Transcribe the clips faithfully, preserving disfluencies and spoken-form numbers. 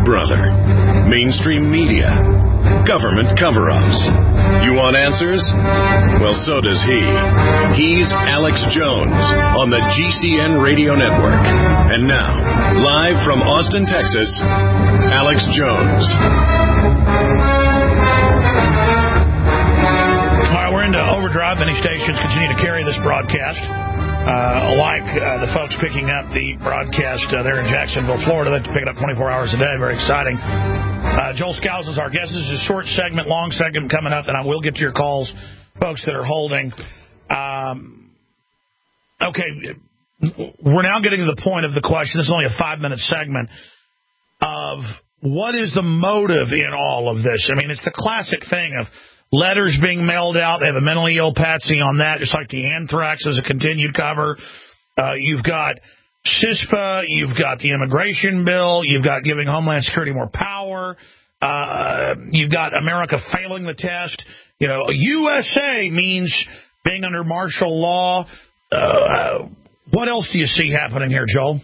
brother. Mainstream media. Government cover-ups. You want answers? Well, so does he. He's Alex Jones on the G C N Radio Network. And now, live from Austin, Texas, Alex Jones. All right, we're into overdrive. Many stations continue to carry this broadcast. Uh, like uh, the folks picking up the broadcast uh, there in Jacksonville, Florida. They have to pick it up twenty-four hours a day. Very exciting. Uh, Joel Scouse is our guest. This is a short segment, long segment coming up, and I will get to your calls, folks that are holding. Um, okay, we're now getting to the point of the question. This is only a five-minute segment of what is the motive in all of this. I mean, it's the classic thing of letters being mailed out. They have a mentally ill patsy on that, just like the anthrax is a continued cover. Uh, you've got CISPA. You've got the immigration bill. You've got giving Homeland Security more power. Uh, you've got America failing the test. You know, U S A means being under martial law. Uh, what else do you see happening here, Joel?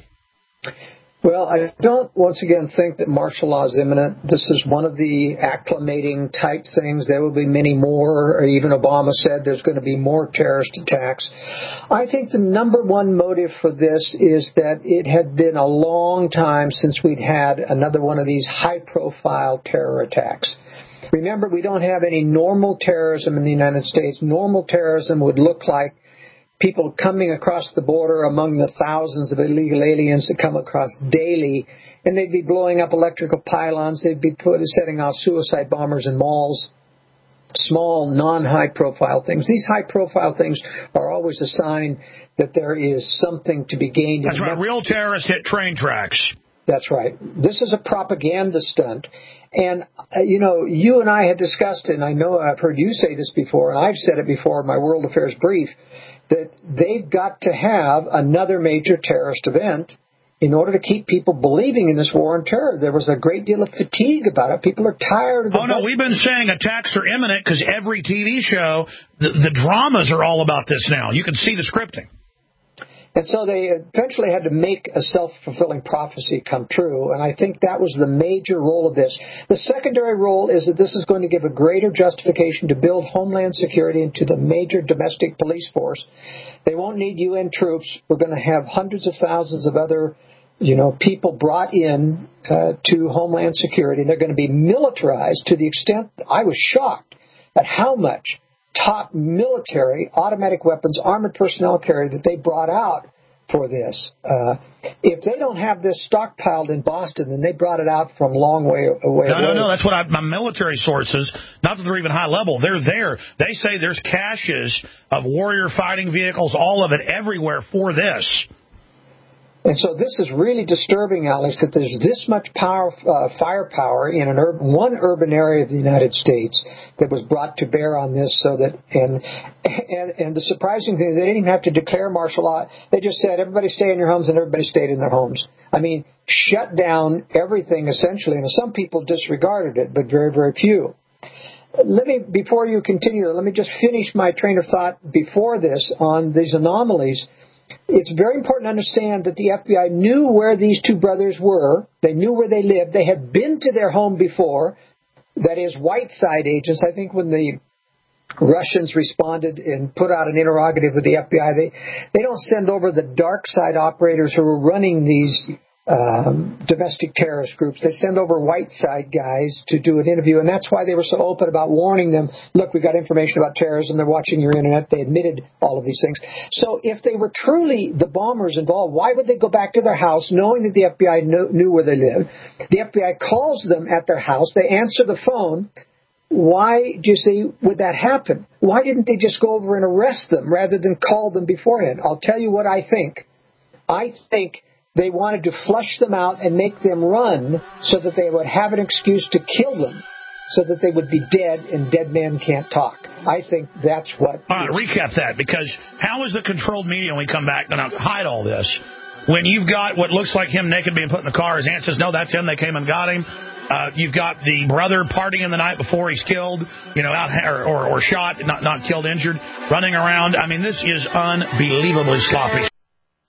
Well, I don't, once again, think that martial law is imminent. This is one of the acclimating type things. There will be many more, or even Obama said there's going to be more terrorist attacks. I think the number one motive for this is that it had been a long time since we'd had another one of these high-profile terror attacks. Remember, we don't have any normal terrorism in the United States. Normal terrorism would look like people coming across the border among the thousands of illegal aliens that come across daily, and they'd be blowing up electrical pylons. They'd be put, setting off suicide bombers in malls, small, non-high-profile things. These high-profile things are always a sign that there is something to be gained. That's right. Real terrorists hit train tracks. That's right. This is a propaganda stunt. And, uh, you know, you and I had discussed, and I know I've heard you say this before, and I've said it before in my World Affairs Brief, that they've got to have another major terrorist event in order to keep people believing in this war on terror. There was a great deal of fatigue about it. People are tired of the... Oh, no, we've been saying attacks are imminent because every T V show, the, the dramas are all about this now. You can see the scripting. And so they eventually had to make a self-fulfilling prophecy come true, and I think that was the major role of this. The secondary role is that this is going to give a greater justification to build Homeland Security into the major domestic police force. They won't need U N troops. We're going to have hundreds of thousands of other, you know, people brought in uh, to Homeland Security, and they're going to be militarized to the extent that I was shocked at how much top military automatic weapons, armored personnel carrier that they brought out for this. Uh, if they don't have this stockpiled in Boston, then they brought it out from a long way away. No, no, no. That's what I, my military sources, not that they're even high level, they're there. They say there's caches of Warrior fighting vehicles, all of it, everywhere for this. And so this is really disturbing, Alex, that there's this much power, uh, firepower in an urban, one urban area of the United States that was brought to bear on this. So that, and, and and the surprising thing is they didn't even have to declare martial law. They just said everybody stay in your homes, and everybody stayed in their homes. I mean, shut down everything essentially. And some people disregarded it, but very, very few. Let me, before you continue, let me just finish my train of thought before this on these anomalies. It's very important to understand that the F B I knew where these two brothers were. They knew where they lived. They had been to their home before. That is, white side agents. I think when the Russians responded and put out an interrogative with the F B I, they, they don't send over the dark side operators who were running these um, domestic terrorist groups. They send over white side guys to do an interview, and that's why they were so open about warning them, look, we got information about terrorism, they're watching your internet. They admitted all of these things. So if they were truly the bombers involved, why would they go back to their house knowing that the F B I knew, knew where they lived? The F B I calls them at their house. They answer the phone. Why, do you see, would that happen? Why didn't they just go over and arrest them rather than call them beforehand? I'll tell you what I think. I think they wanted to flush them out and make them run so that they would have an excuse to kill them, so that they would be dead, and dead men can't talk. I think that's what... All right, recap that, because how is the controlled media, when we come back, going to hide all this? When you've got what looks like him naked being put in the car, his aunt says, no, that's him, they came and got him. Uh, you've got the brother partying the night before he's killed, you know, out or, or, or shot, not, not killed, injured, running around. I mean, this is unbelievably sloppy.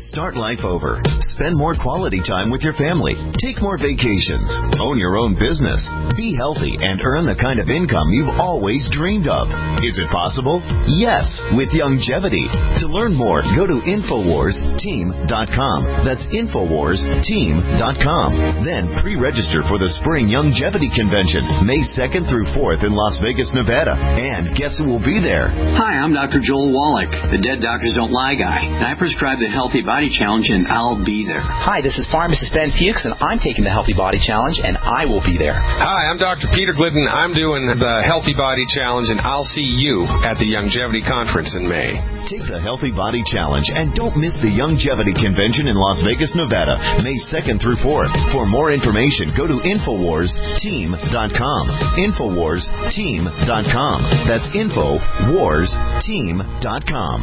Start life over. Spend more quality time with your family. Take more vacations. Own your own business. Be healthy and earn the kind of income you've always dreamed of. Is it possible? Yes, with Youngevity. To learn more, go to Infowars Team dot com. That's Infowars Team dot com. Then pre-register for the Spring Youngevity Convention, May second through fourth in Las Vegas, Nevada. And guess who will be there? Hi, I'm Doctor Joel Wallach, the Dead Doctors Don't Lie guy, and I prescribe the Healthy Body Challenge, and I'll be there. Hi, this is Pharmacist Ben Fuchs, and I'm taking the Healthy Body Challenge, and I will be there. Hi, I'm Doctor Peter Glidden. I'm doing the Healthy Body Challenge, and I'll see you at the Youngevity Conference in May. Take the Healthy Body Challenge, and don't miss the Youngevity Convention in Las Vegas, Nevada, May second through fourth. For more information, go to Infowars Team dot com. Infowars Team dot com. That's Infowars Team dot com.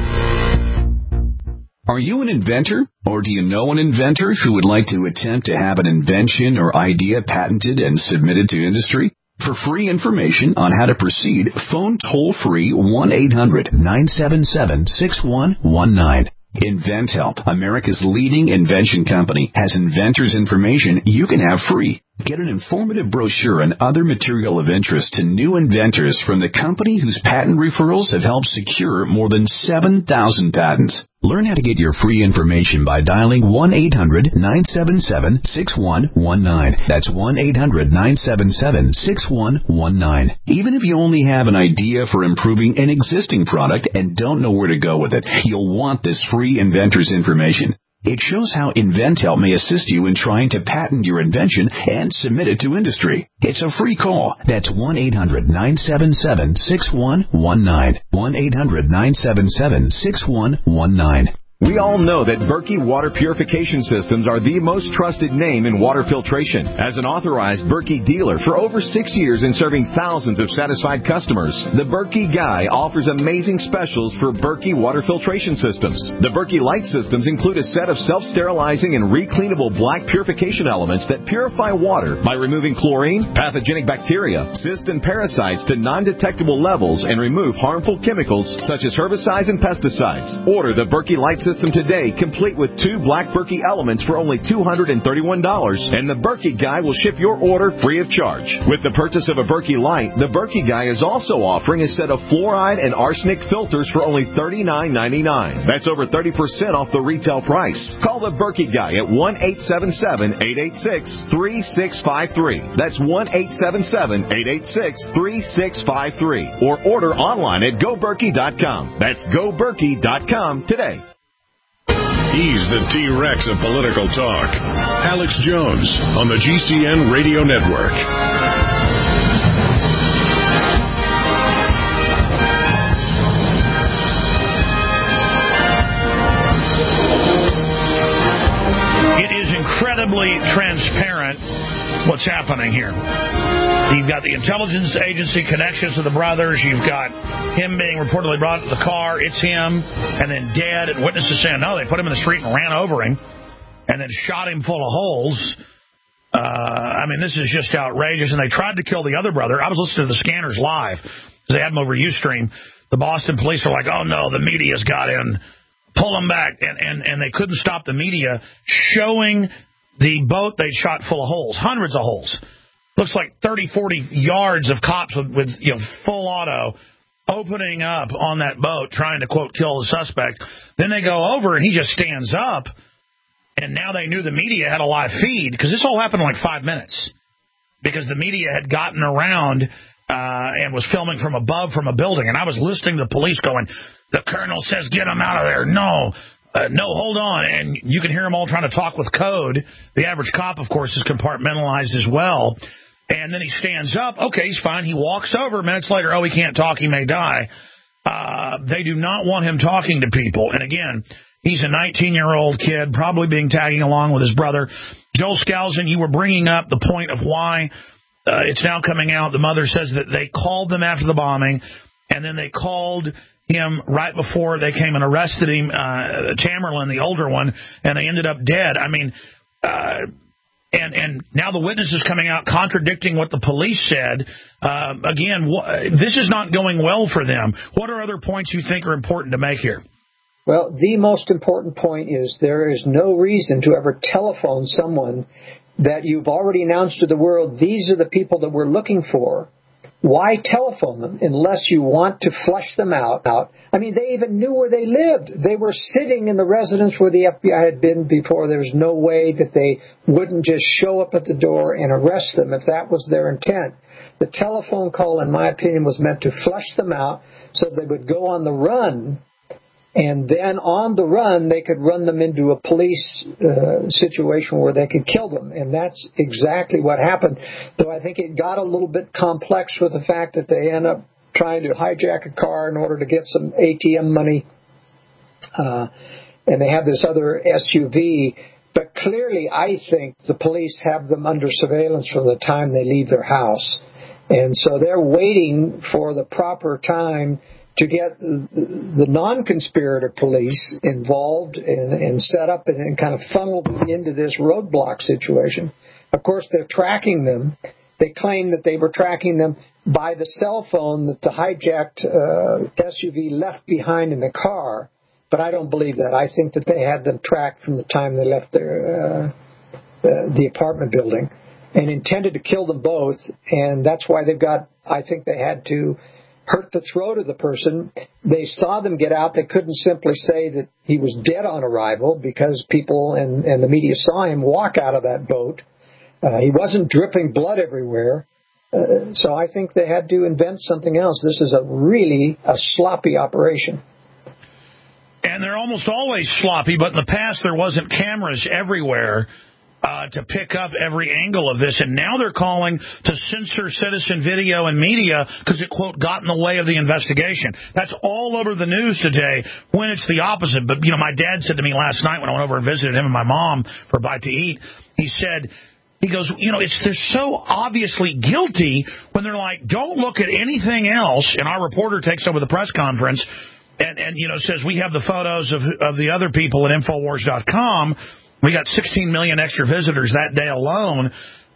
Are you an inventor, or do you know an inventor who would like to attempt to have an invention or idea patented and submitted to industry? For free information on how to proceed, phone toll-free one eight hundred nine seven seven six one one nine. InventHelp, America's leading invention company, has inventors' information you can have free. Get an informative brochure and other material of interest to new inventors from the company whose patent referrals have helped secure more than seven thousand patents. Learn how to get your free information by dialing one eight hundred nine seven seven six one one nine. That's one eight hundred nine seven seven six one one nine. Even if you only have an idea for improving an existing product and don't know where to go with it, you'll want this free inventor's information. It shows how InventHelp may assist you in trying to patent your invention and submit it to industry. It's a free call. That's one eight hundred nine seven seven six one one nine. one eight hundred nine seven seven six one one nine. We all know that Berkey Water Purification Systems are the most trusted name in water filtration. As an authorized Berkey dealer for over six years and serving thousands of satisfied customers, the Berkey Guy offers amazing specials for Berkey Water Filtration Systems. The Berkey Light Systems include a set of self-sterilizing and recleanable black purification elements that purify water by removing chlorine, pathogenic bacteria, cysts, and parasites to non-detectable levels and remove harmful chemicals such as herbicides and pesticides. Order the Berkey Light System today, complete with two black Berkey elements for only two hundred thirty-one dollars, and the Berkey Guy will ship your order free of charge. With the purchase of a Berkey Light, the Berkey Guy is also offering a set of fluoride and arsenic filters for only thirty-nine ninety-nine. That's over thirty percent off the retail price. Call the Berkey Guy at one eight seven seven eight eight six three six five three. That's one eight seven seven eight eight six three six five three. Or order online at go berkey dot com. That's go berkey dot com today. He's the T-Rex of political talk. Alex Jones on the G C N Radio Network. It is incredibly transparent what's happening here. You've got the intelligence agency connections to the brothers. You've got him being reportedly brought to the car. It's him. And then dead. And witnesses saying, no, they put him in the street and ran over him. And then shot him full of holes. Uh, I mean, this is just outrageous. And they tried to kill the other brother. I was listening to the Scanners live. They had him over Ustream. The Boston police are like, oh, no, the media's got in. Pull him back. And, and, and they couldn't stop the media showing the boat they shot full of holes. Hundreds of holes. Looks like thirty, forty yards of cops with, with you know, full auto opening up on that boat trying to, quote, kill the suspect. Then they go over and he just stands up. And now they knew the media had a live feed because this all happened in like five minutes because the media had gotten around uh, and was filming from above from a building. And I was listening to the police going, the colonel says, get him out of there. No. Uh, no, hold on. And you can hear them all trying to talk with code. The average cop, of course, is compartmentalized as well. And then he stands up. Okay, he's fine. He walks over. Minutes later, oh, he can't talk. He may die. Uh, they do not want him talking to people. And again, he's a nineteen-year-old kid, probably being tagging along with his brother. Joel Skousen, you were bringing up the point of why uh, it's now coming out. The mother says that they called them after the bombing, and then they called him right before they came and arrested him, uh, Tamerlan, the older one, and they ended up dead. I mean, uh, and and now the witness is coming out contradicting what the police said. Uh, again, wh- this is not going well for them. What are other points you think are important to make here? Well, the most important point is there is no reason to ever telephone someone that you've already announced to the world, these are the people that we're looking for. Why telephone them unless you want to flush them out? I mean, they even knew where they lived. They were sitting in the residence where the F B I had been before. There was no way that they wouldn't just show up at the door and arrest them if that was their intent. The telephone call, in my opinion, was meant to flush them out so they would go on the run. And then on the run, they could run them into a police uh, situation where they could kill them. And that's exactly what happened. Though I think it got a little bit complex with the fact that they end up trying to hijack a car in order to get some A T M money. Uh, and they have this other S U V. But clearly, I think the police have them under surveillance from the time they leave their house. And so they're waiting for the proper time to get the non-conspirator police involved and, and set up and, and kind of funneled into this roadblock situation. Of course, they're tracking them. They claim that they were tracking them by the cell phone that the hijacked uh, S U V left behind in the car. But I don't believe that. I think that they had them tracked from the time they left their, uh, uh, the apartment building and intended to kill them both. And that's why they've got, I think they had to hurt the throat of the person. They saw them get out. They couldn't simply say that he was dead on arrival because people and, and the media saw him walk out of that boat. Uh, he wasn't dripping blood everywhere. Uh, so I think they had to invent something else. This is a really a sloppy operation. And they're almost always sloppy, but in the past there wasn't cameras everywhere Uh, to pick up every angle of this, and now they're calling to censor citizen video and media because it, quote, got in the way of the investigation. That's all over the news today when it's the opposite. But, you know, my dad said to me last night when I went over and visited him and my mom for a bite to eat, he said, he goes, you know, it's they're so obviously guilty when they're like, don't look at anything else, and our reporter takes over the press conference and, and you know, says we have the photos of, of the other people at Infowars dot com. We got sixteen million extra visitors that day alone.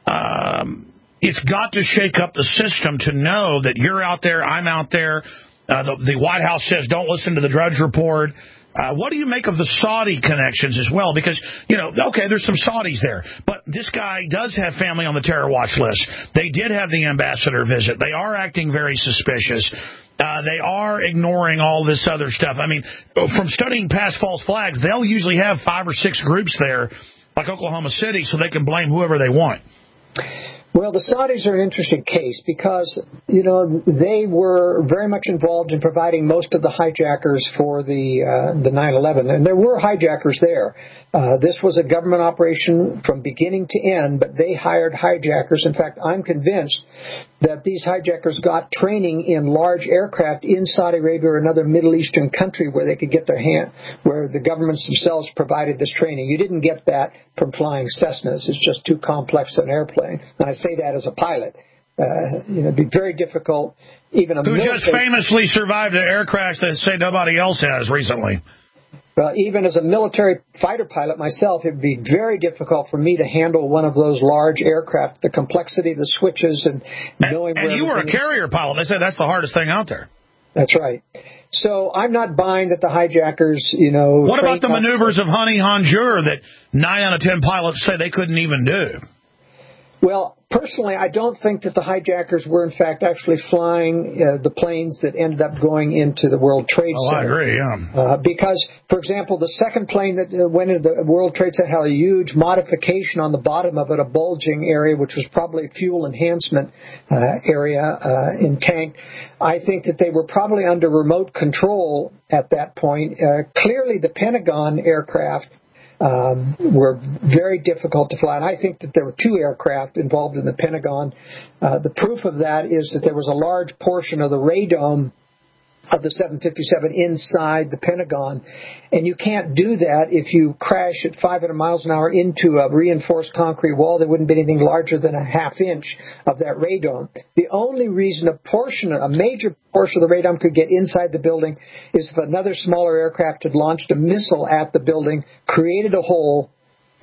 Um, it's got to shake up the system to know that you're out there, I'm out there. Uh, the, the White House says don't listen to the Drudge Report. Uh, what do you make of the Saudi connections as well? Because, you know, okay, there's some Saudis there, but this guy does have family on the terror watch list. They did have the ambassador visit. They are acting very suspicious. Uh, they are ignoring all this other stuff. I mean, from studying past false flags, they'll usually have five or six groups there, like Oklahoma City, so they can blame whoever they want. Well, the Saudis are an interesting case because, you know, they were very much involved in providing most of the hijackers for the uh, the nine eleven, and there were hijackers there. Uh, this was a government operation from beginning to end, but they hired hijackers. In fact, I'm convinced that these hijackers got training in large aircraft in Saudi Arabia or another Middle Eastern country where they could get their hand, where the governments themselves provided this training. You didn't get that from flying Cessnas. It's just too complex an airplane. And I say that as a pilot. Uh, you know, it'd be very difficult. Even a Who military, just famously survived an air crash that say nobody else has recently. Uh, even as a military fighter pilot myself, it would be very difficult for me to handle one of those large aircraft, the complexity of the switches and knowing and, where... And you were a carrier pilot. They said that's the hardest thing out there. That's right. So I'm not buying that the hijackers, you know... What about the maneuvers of Honey Hanjour that nine out of ten pilots say they couldn't even do? Well, personally, I don't think that the hijackers were, in fact, actually flying uh, the planes that ended up going into the World Trade oh, Center. I agree, yeah. Uh, because, for example, the second plane that uh, went into the World Trade Center had a huge modification on the bottom of it, a bulging area, which was probably a fuel enhancement uh, area uh, in tank. I think that they were probably under remote control at that point. Uh, clearly, the Pentagon aircraft Um, were very difficult to fly. And I think that there were two aircraft involved in the Pentagon. Uh, the proof of that is that there was a large portion of the radome of the seven fifty-seven inside the Pentagon. And you can't do that if you crash at five hundred miles an hour into a reinforced concrete wall. There wouldn't be anything larger than a half inch of that radome. The only reason a portion, a major portion of the radome could get inside the building is if another smaller aircraft had launched a missile at the building, created a hole,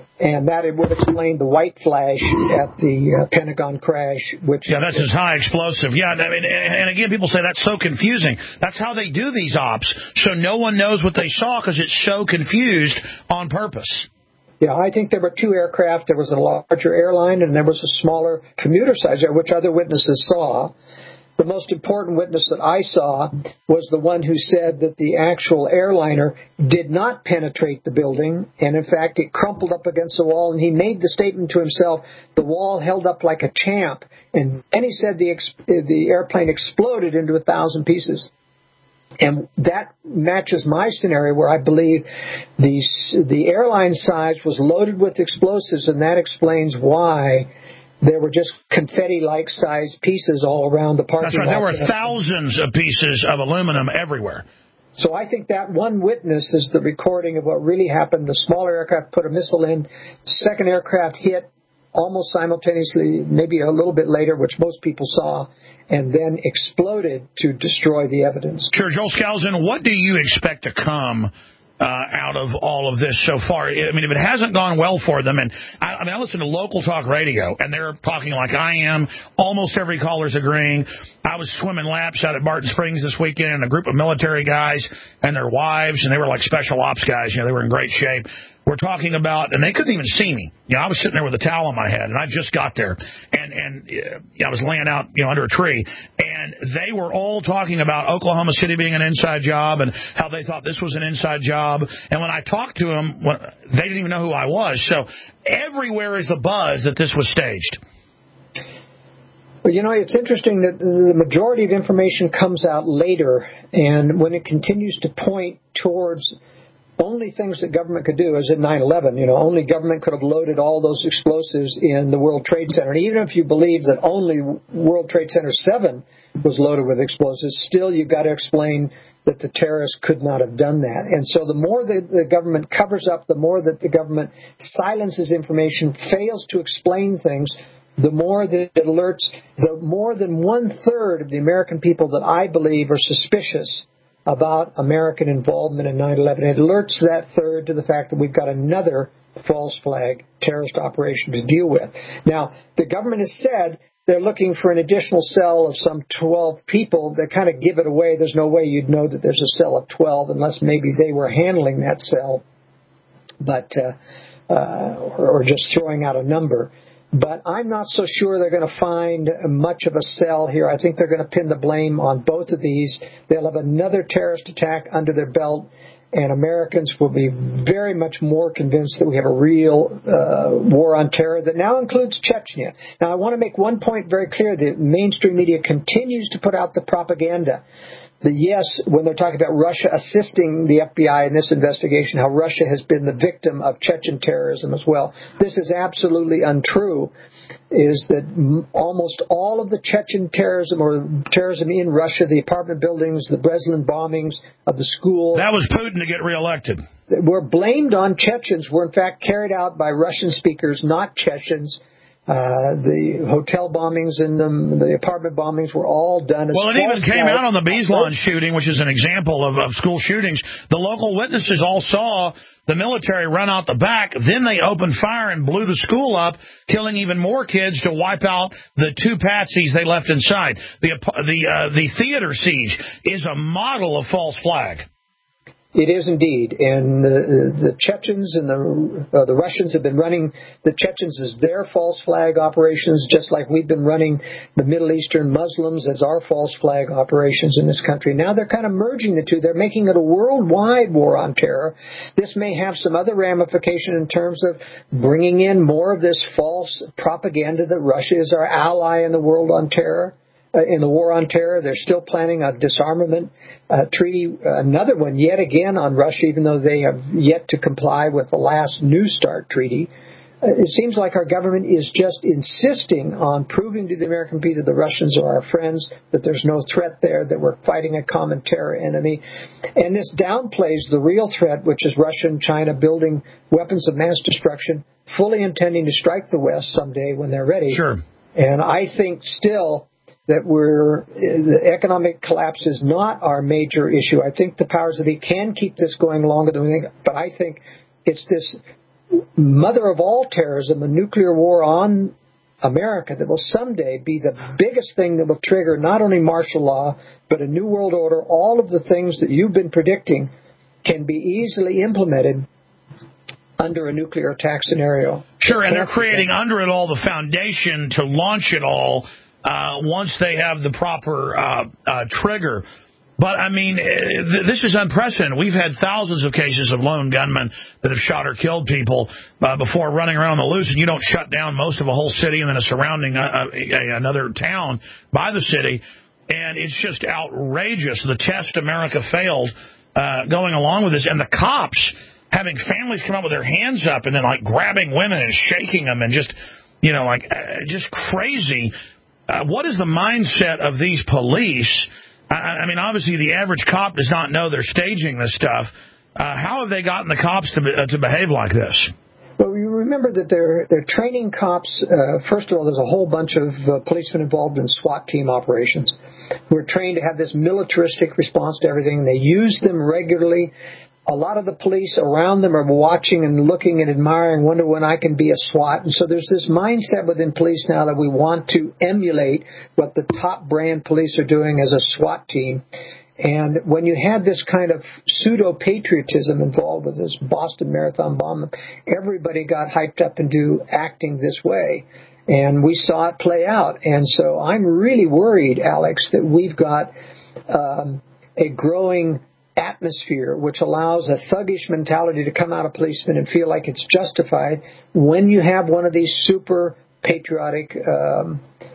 And that it would explain the white flash at the uh, Pentagon crash, which... Yeah, that's his high explosive. Yeah, I mean, and again, people say that's so confusing. That's how they do these ops, so no one knows what they saw because it's so confused on purpose. Yeah, I think there were two aircraft. There was a larger airline, and there was a smaller commuter size, which other witnesses saw. The most important witness that I saw was the one who said that the actual airliner did not penetrate the building, and in fact it crumpled up against the wall, and he made the statement to himself, the wall held up like a champ, and then he said the, ex- the airplane exploded into a thousand pieces. And that matches my scenario where I believe the, the airline size was loaded with explosives, and that explains why there were just confetti-like sized pieces all around the parking lot. That's right. There were thousands of pieces of aluminum everywhere. So I think that one witness is the recording of what really happened. The smaller aircraft put a missile in. Second aircraft hit almost simultaneously, maybe a little bit later, which most people saw, and then exploded to destroy the evidence. Sure. Joel Skousen, what do you expect to come Uh, out of all of this so far? I mean, if it hasn't gone well for them, and I, I mean, I listen to local talk radio, and they're talking like I am. Almost every caller's agreeing. I was swimming laps out at Barton Springs this weekend, and a group of military guys and their wives, and they were like special ops guys. You know, they were in great shape. We're talking about, and they couldn't even see me. You know, I was sitting there with a towel on my head, and I just got there, and and uh, you know, I was laying out, you know, under a tree, and they were all talking about Oklahoma City being an inside job and how they thought this was an inside job. And when I talked to them, when, they didn't even know who I was. So everywhere is the buzz that this was staged. Well, you know, it's interesting that the majority of information comes out later, and when it continues to point towards only things that government could do, as in nine eleven, you know, only government could have loaded all those explosives in the World Trade Center. And even if you believe that only World Trade Center seven was loaded with explosives, still you've got to explain that the terrorists could not have done that. And so the more that the government covers up, the more that the government silences information, fails to explain things, the more that it alerts, the more than one-third of the American people that I believe are suspicious about American involvement in nine eleven. It alerts that third to the fact that we've got another false flag terrorist operation to deal with. Now, the government has said they're looking for an additional cell of some twelve people. They kind of give it away. There's no way you'd know that there's a cell of twelve unless maybe they were handling that cell, but uh, uh, or, or just throwing out a number. But I'm not so sure they're going to find much of a cell here. I think they're going to pin the blame on both of these. They'll have another terrorist attack under their belt, and Americans will be very much more convinced that we have a real uh, war on terror that now includes Chechnya. Now, I want to make one point very clear. The mainstream media continues to put out the propaganda. The yes, when they're talking about Russia assisting the F B I in this investigation, how Russia has been the victim of Chechen terrorism as well. This is absolutely untrue, is that m- almost all of the Chechen terrorism or terrorism in Russia, the apartment buildings, the Breslin bombings of the school. That was Putin to get reelected. Were blamed on Chechens, were in fact carried out by Russian speakers, not Chechens. Uh, the hotel bombings and the, the apartment bombings were all done as well. It even came out on the Beslan shooting, which is an example of, of school shootings. The local witnesses all saw the military run out the back. Then they opened fire and blew the school up, killing even more kids to wipe out the two patsies they left inside. The the uh, the theater siege is a model of false flag. It is indeed, and the, the Chechens and the uh, the Russians have been running the Chechens as their false flag operations, just like we've been running the Middle Eastern Muslims as our false flag operations in this country. Now they're kind of merging the two. They're making it a worldwide war on terror. This may have some other ramification in terms of bringing in more of this false propaganda that Russia is our ally in the world on terror. Uh, in the war on terror, they're still planning a disarmament uh, treaty, uh, another one yet again on Russia, even though they have yet to comply with the last New START treaty. Uh, it seems like our government is just insisting on proving to the American people that the Russians are our friends, that there's no threat there, that we're fighting a common terror enemy. And this downplays the real threat, which is Russia and China building weapons of mass destruction, fully intending to strike the West someday when they're ready. Sure. And I think still that we're, the economic collapse is not our major issue. I think the powers that be can keep this going longer than we think, but I think it's this mother of all terrorism, a nuclear war on America that will someday be the biggest thing that will trigger not only martial law, but a new world order. All of the things that you've been predicting can be easily implemented under a nuclear attack scenario. Sure, and they're creating under it all the foundation to launch it all uh, once they have the proper uh, uh, trigger. But, I mean, th- this is unprecedented. We've had thousands of cases of lone gunmen that have shot or killed people uh, before running around the loose, and you don't shut down most of a whole city and then a surrounding uh, a, another town by the city. And it's just outrageous, the test America failed uh, going along with this. And the cops having families come up with their hands up and then, like, grabbing women and shaking them and just, you know, like, uh, just crazy. Uh, what is the mindset of these police? I mean, obviously, the average cop does not know they're staging this stuff. Uh, how have they gotten the cops to uh, to behave like this? Well, you remember that they're they're training cops. Uh, first of all, there's a whole bunch of uh, policemen involved in SWAT team operations who are trained to have this militaristic response to everything. They use them regularly. A lot of the police around them are watching and looking and admiring, wonder when I can be a SWAT. And so there's this mindset within police now that we want to emulate what the top brand police are doing as a SWAT team. And when you had this kind of pseudo-patriotism involved with this Boston Marathon bomb, everybody got hyped up into acting this way. And we saw it play out. And so I'm really worried, Alex, that we've got um, a growing atmosphere which allows a thuggish mentality to come out of policemen and feel like it's justified when you have one of these super patriotic um,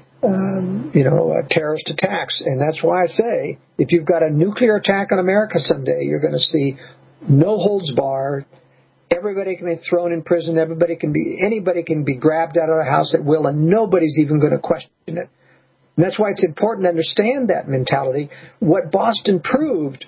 um, you know uh, terrorist attacks. And that's why I say if you've got a nuclear attack on America someday, you're going to see no holds barred. Everybody can be thrown in prison. Everybody can be anybody can be grabbed out of the house at will, and nobody's even going to question it. And that's why it's important to understand that mentality. What Boston proved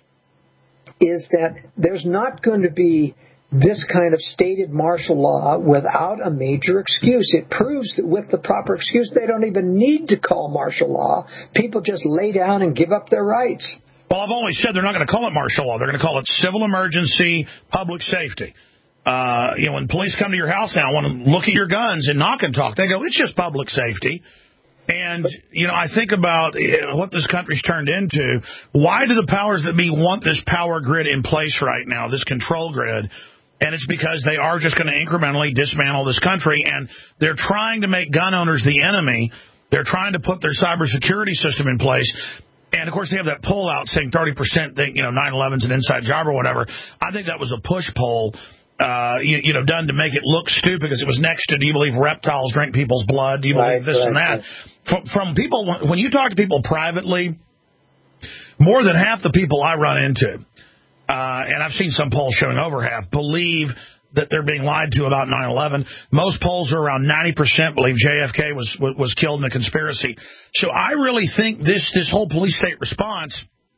is that there's not going to be this kind of stated martial law without a major excuse. It proves that with the proper excuse, they don't even need to call martial law. People just lay down and give up their rights. Well, I've always said they're not going to call it martial law. They're going to call it civil emergency, public safety. Uh, you know, when police come to your house now, want to look at your guns and knock and talk, they go, it's just public safety. And, you know, I think about what this country's turned into. Why do the powers that be want this power grid in place right now, this control grid? And it's because they are just going to incrementally dismantle this country, and they're trying to make gun owners the enemy. They're trying to put their cybersecurity system in place. And, of course, they have that poll out saying thirty percent think, you know, nine eleven's an inside job or whatever. I think that was a push poll. Uh, you, you know, done to make it look stupid because it was next to, do you believe reptiles drink people's blood? Do you believe right, this right, and that? Right. From, from people, when you talk to people privately, more than half the people I run into, uh, and I've seen some polls showing over half, believe that they're being lied to about nine eleven. Most polls are around ninety percent believe J F K was was killed in a conspiracy. So I really think this this whole police state response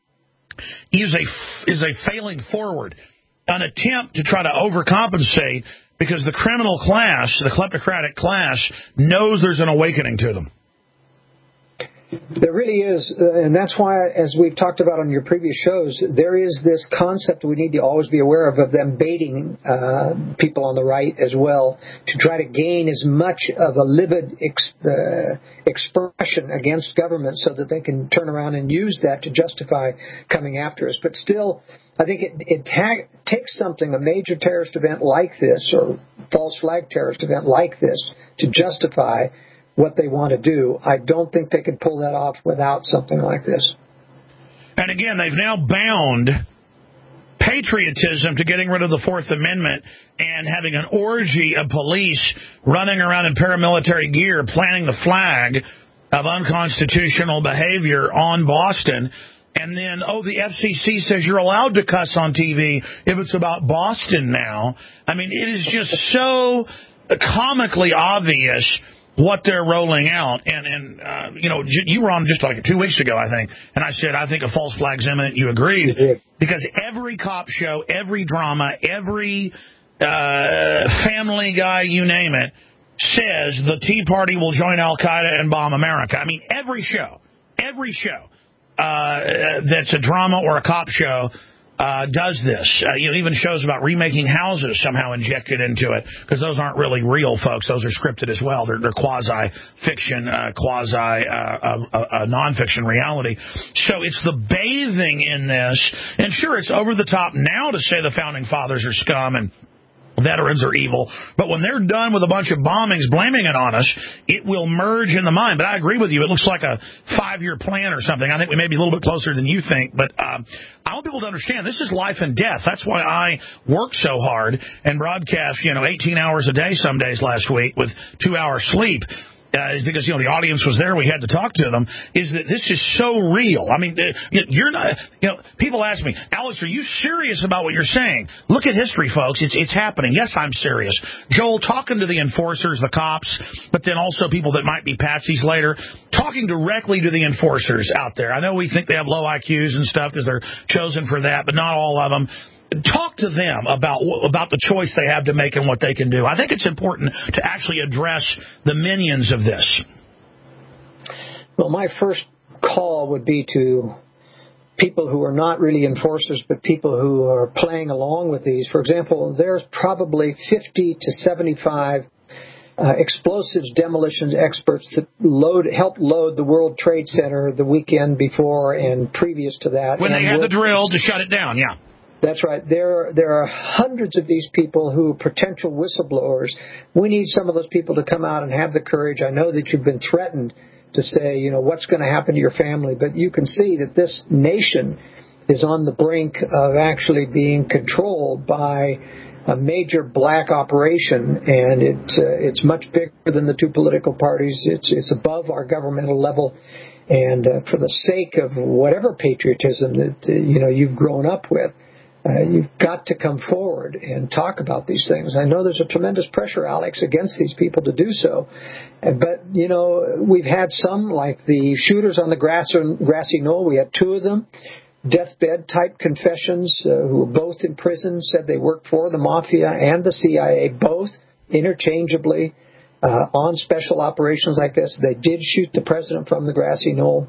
is a is a failing forward. An attempt to try to overcompensate because the criminal class, the kleptocratic class, knows there's an awakening to them. There really is, uh, and that's why, as we've talked about on your previous shows, there is this concept we need to always be aware of, of them baiting uh, people on the right as well to try to gain as much of a livid ex- uh, expression against government so that they can turn around and use that to justify coming after us. But still, I think it, it ta- takes something, a major terrorist event like this, or false flag terrorist event like this, to justify what they want to do. I don't think they could pull that off without something like this. And again, they've now bound patriotism to getting rid of the Fourth Amendment and having an orgy of police running around in paramilitary gear planting the flag of unconstitutional behavior on Boston. And then, oh, the F C C says you're allowed to cuss on T V if it's about Boston now. I mean, it is just so comically obvious what they're rolling out. And, and uh, you know, you were on just like two weeks ago, I think, and I said, I think a false flag's imminent. You agreed. Because every cop show, every drama, every uh, Family Guy, you name it, says the Tea Party will join Al-Qaeda and bomb America. I mean, every show, every show uh, that's a drama or a cop show, uh, does this. Uh, you know, even shows about remaking houses somehow injected into it, because those aren't really real, folks. Those are scripted as well. They're, they're quasi-fiction, uh, quasi uh, uh, uh, non-fiction reality. So it's the bathing in this. And sure, it's over the top now to say the Founding Fathers are scum and veterans are evil, but when they're done with a bunch of bombings blaming it on us, it will merge in the mind. But I agree with you. It looks like a five-year plan or something. I think we may be a little bit closer than you think, but um, I want people to understand this is life and death. That's why I work so hard and broadcast, you know, eighteen hours a day some days last week with two hours sleep. Uh, because, you know, the audience was there, we had to talk to them, is that this is so real. I mean, you're not, you know, people ask me, Alex, are you serious about what you're saying? Look at history, folks. It's it's happening. Yes, I'm serious. Joel, talking to the enforcers, the cops, but then also people that might be patsies later, talking directly to the enforcers out there. I know we think they have low I Qs and stuff because they're chosen for that, but not all of them. Talk to them about about the choice they have to make and what they can do. I think it's important to actually address the minions of this. Well, my first call would be to people who are not really enforcers, but people who are playing along with these. For example, there's probably fifty to seventy-five uh, explosives demolitions experts that load helped load the World Trade Center the weekend before and previous to that. When and they had will- the drill to shut it down, yeah. That's right. There, there are hundreds of these people who are potential whistleblowers. We need some of those people to come out and have the courage. I know that you've been threatened to say, you know, what's going to happen to your family, but you can see that this nation is on the brink of actually being controlled by a major black operation, and it's uh, it's much bigger than the two political parties. It's it's above our governmental level, and uh, for the sake of whatever patriotism that uh, you know you've grown up with. Uh, you've got to come forward and talk about these things. I know there's a tremendous pressure, Alex, against these people to do so. Uh, but, you know, we've had some, like the shooters on the grass, grassy knoll. We had two of them, deathbed-type confessions, uh, who were both in prison, said they worked for the mafia and the C I A, both interchangeably uh, on special operations like this. They did shoot the president from the grassy knoll.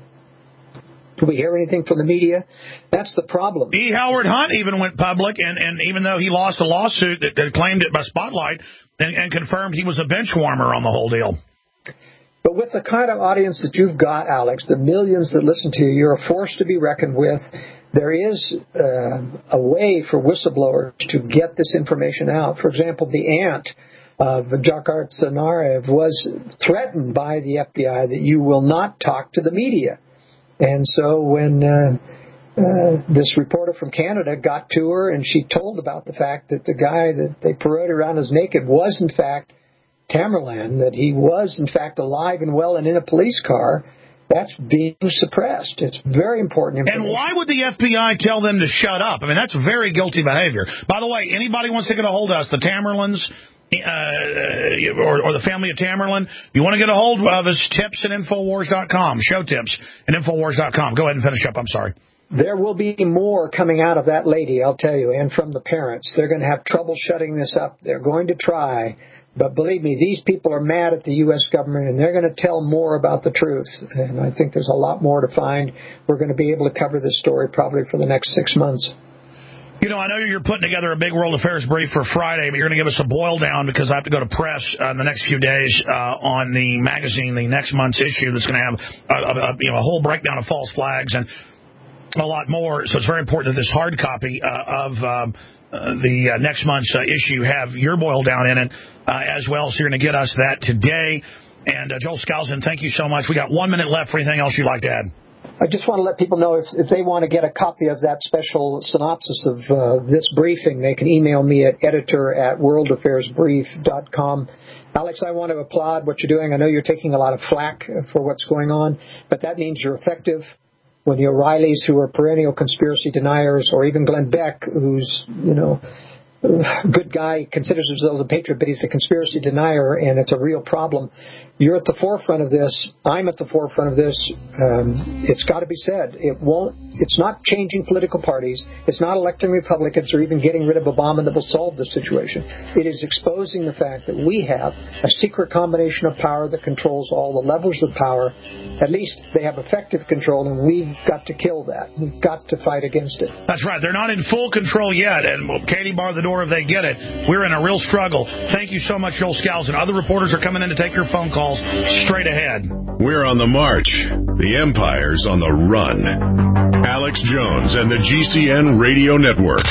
Do we hear anything from the media? That's the problem. E. Howard Hunt even went public, and, and even though he lost a lawsuit that, that claimed it by Spotlight and, and confirmed he was a bench warmer on the whole deal. But with the kind of audience that you've got, Alex, the millions that listen to you, you're a force to be reckoned with. There is uh, a way for whistleblowers to get this information out. For example, the aunt of Dzhokhar Tsarnaev was threatened by the F B I that you will not talk to the media. And so when uh, uh, this reporter from Canada got to her and she told about the fact that the guy that they paraded around as naked was, in fact, Tamerlan, that he was, in fact, alive and well and in a police car, that's being suppressed. It's very important information. And why would the F B I tell them to shut up? I mean, that's very guilty behavior. By the way, anybody wants to get a hold of us, the Tamerlans, Uh, or, or the family of Tamerlan, you want to get a hold of us, tips at Infowars dot com, show tips at Infowars dot com. Go ahead and finish up. I'm sorry. There will be more coming out of that lady, I'll tell you, and from the parents. They're going to have trouble shutting this up. They're going to try. But believe me, these people are mad at the U S government, and they're going to tell more about the truth. And I think there's a lot more to find. We're going to be able to cover this story probably for the next six months. You know, I know you're putting together a big World Affairs brief for Friday, but you're going to give us a boil down because I have to go to press uh, in the next few days uh, on the magazine, the next month's issue that's going to have a, a, a, you know, a whole breakdown of false flags and a lot more. So it's very important that this hard copy uh, of um, uh, the uh, next month's uh, issue have your boil down in it uh, as well. So you're going to get us that today. And uh, Joel Skousen, thank you so much. We got one minute left for anything else you'd like to add. I just want to let people know if, if they want to get a copy of that special synopsis of uh, this briefing, they can email me at editor at world affairs brief dot com. Alex, I want to applaud what you're doing. I know you're taking a lot of flack for what's going on, but that means you're effective. When the O'Reillys, who are perennial conspiracy deniers, or even Glenn Beck, who's, you know, good guy, considers himself a patriot, but he's a conspiracy denier, and it's a real problem. You're at the forefront of this. I'm at the forefront of this. Um, it's got to be said. It won't. It's not changing political parties. It's not electing Republicans or even getting rid of Obama that will solve the situation. It is exposing the fact that we have a secret combination of power that controls all the levels of power. At least they have effective control, and we've got to kill that. We've got to fight against it. That's right. They're not in full control yet, and well, Katie bar the door if they get it. We're in a real struggle. Thank you so much, Joel Skousen. Other reporters are coming in to take your phone calls straight ahead. We're on the march. The Empire's on the run. Alex Jones and the G C N Radio Network.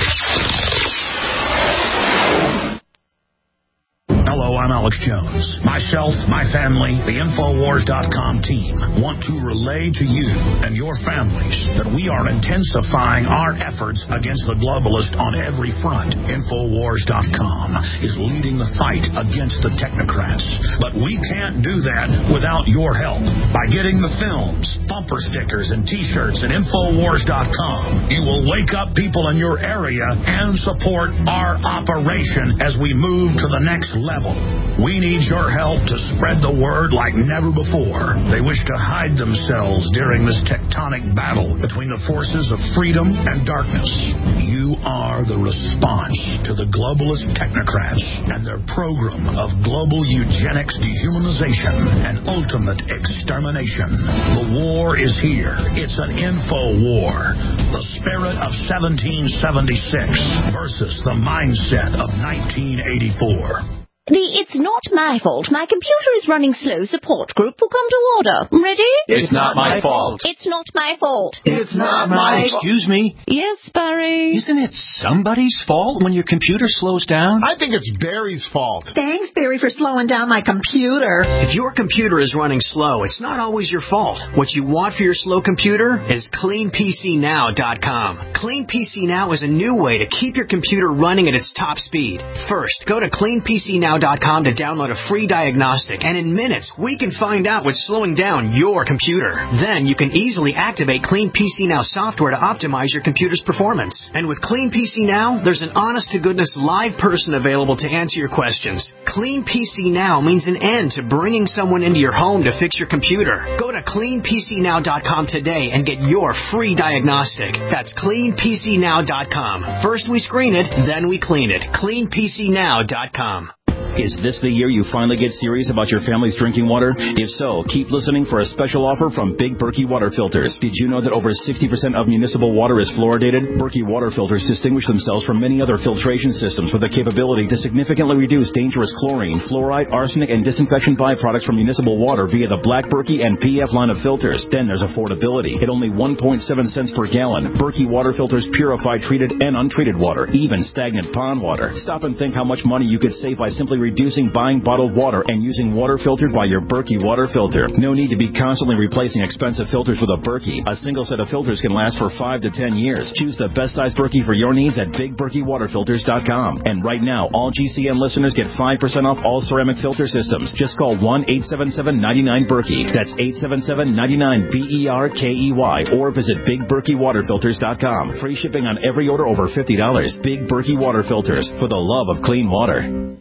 Hello, I'm Alex Jones. Myself, my family, the Infowars dot com team want to relay to you and your families that we are intensifying our efforts against the globalists on every front. Infowars dot com is leading the fight against the technocrats. But we can't do that without your help. By getting the films, bumper stickers, and T-shirts at Infowars dot com, you will wake up people in your area and support our operation as we move to the next level. We need your help to spread the word like never before. They wish to hide themselves during this tectonic battle between the forces of freedom and darkness. You are the response to the globalist technocrats and their program of global eugenics, dehumanization, and ultimate extermination. The war is here. It's an info war. The spirit of seventeen seventy-six versus the mindset of nineteen eighty-four. The It's Not My Fault, My Computer is Running Slow support group will come to order. Ready? It's not my fault. It's not my fault. It's not my fault. Excuse me? Yes, Barry? Isn't it somebody's fault when your computer slows down? I think it's Barry's fault. Thanks, Barry, for slowing down my computer. If your computer is running slow, it's not always your fault. What you want for your slow computer is clean P C now dot com. Clean P C Now is a new way to keep your computer running at its top speed. First, go to clean P C now dot com to download a free diagnostic, and in minutes, we can find out what's slowing down your computer. Then you can easily activate Clean P C Now software to optimize your computer's performance. And with Clean P C Now, there's an honest-to-goodness live person available to answer your questions. Clean P C Now means an end to bringing someone into your home to fix your computer. Go to clean P C now dot com today and get your free diagnostic. That's clean P C now dot com. First we screen it, then we clean it. clean P C now dot com. Is this the year you finally get serious about your family's drinking water? If so, keep listening for a special offer from Big Berkey Water Filters. Did you know that over sixty percent of municipal water is fluoridated? Berkey Water Filters distinguish themselves from many other filtration systems with the capability to significantly reduce dangerous chlorine, fluoride, arsenic, and disinfection byproducts from municipal water via the Black Berkey and P F line of filters. Then there's affordability. At only one point seven cents per gallon, Berkey Water Filters purify treated and untreated water, even stagnant pond water. Stop and think how much money you could save by simply reducing buying bottled water and using water filtered by your Berkey water filter. No need to be constantly replacing expensive filters with a Berkey. A single set of filters can last for five to ten years. Choose the best size Berkey for your needs at big berkey water filters dot com. And right now, all G C N listeners get five percent off all ceramic filter systems. Just call one eight seven seven, nine nine, Berkey. That's eight seven seven, nine nine, B E R K E Y. Or visit big berkey water filters dot com. Free shipping on every order over fifty dollars. Big Berkey Water Filters, for the love of clean water.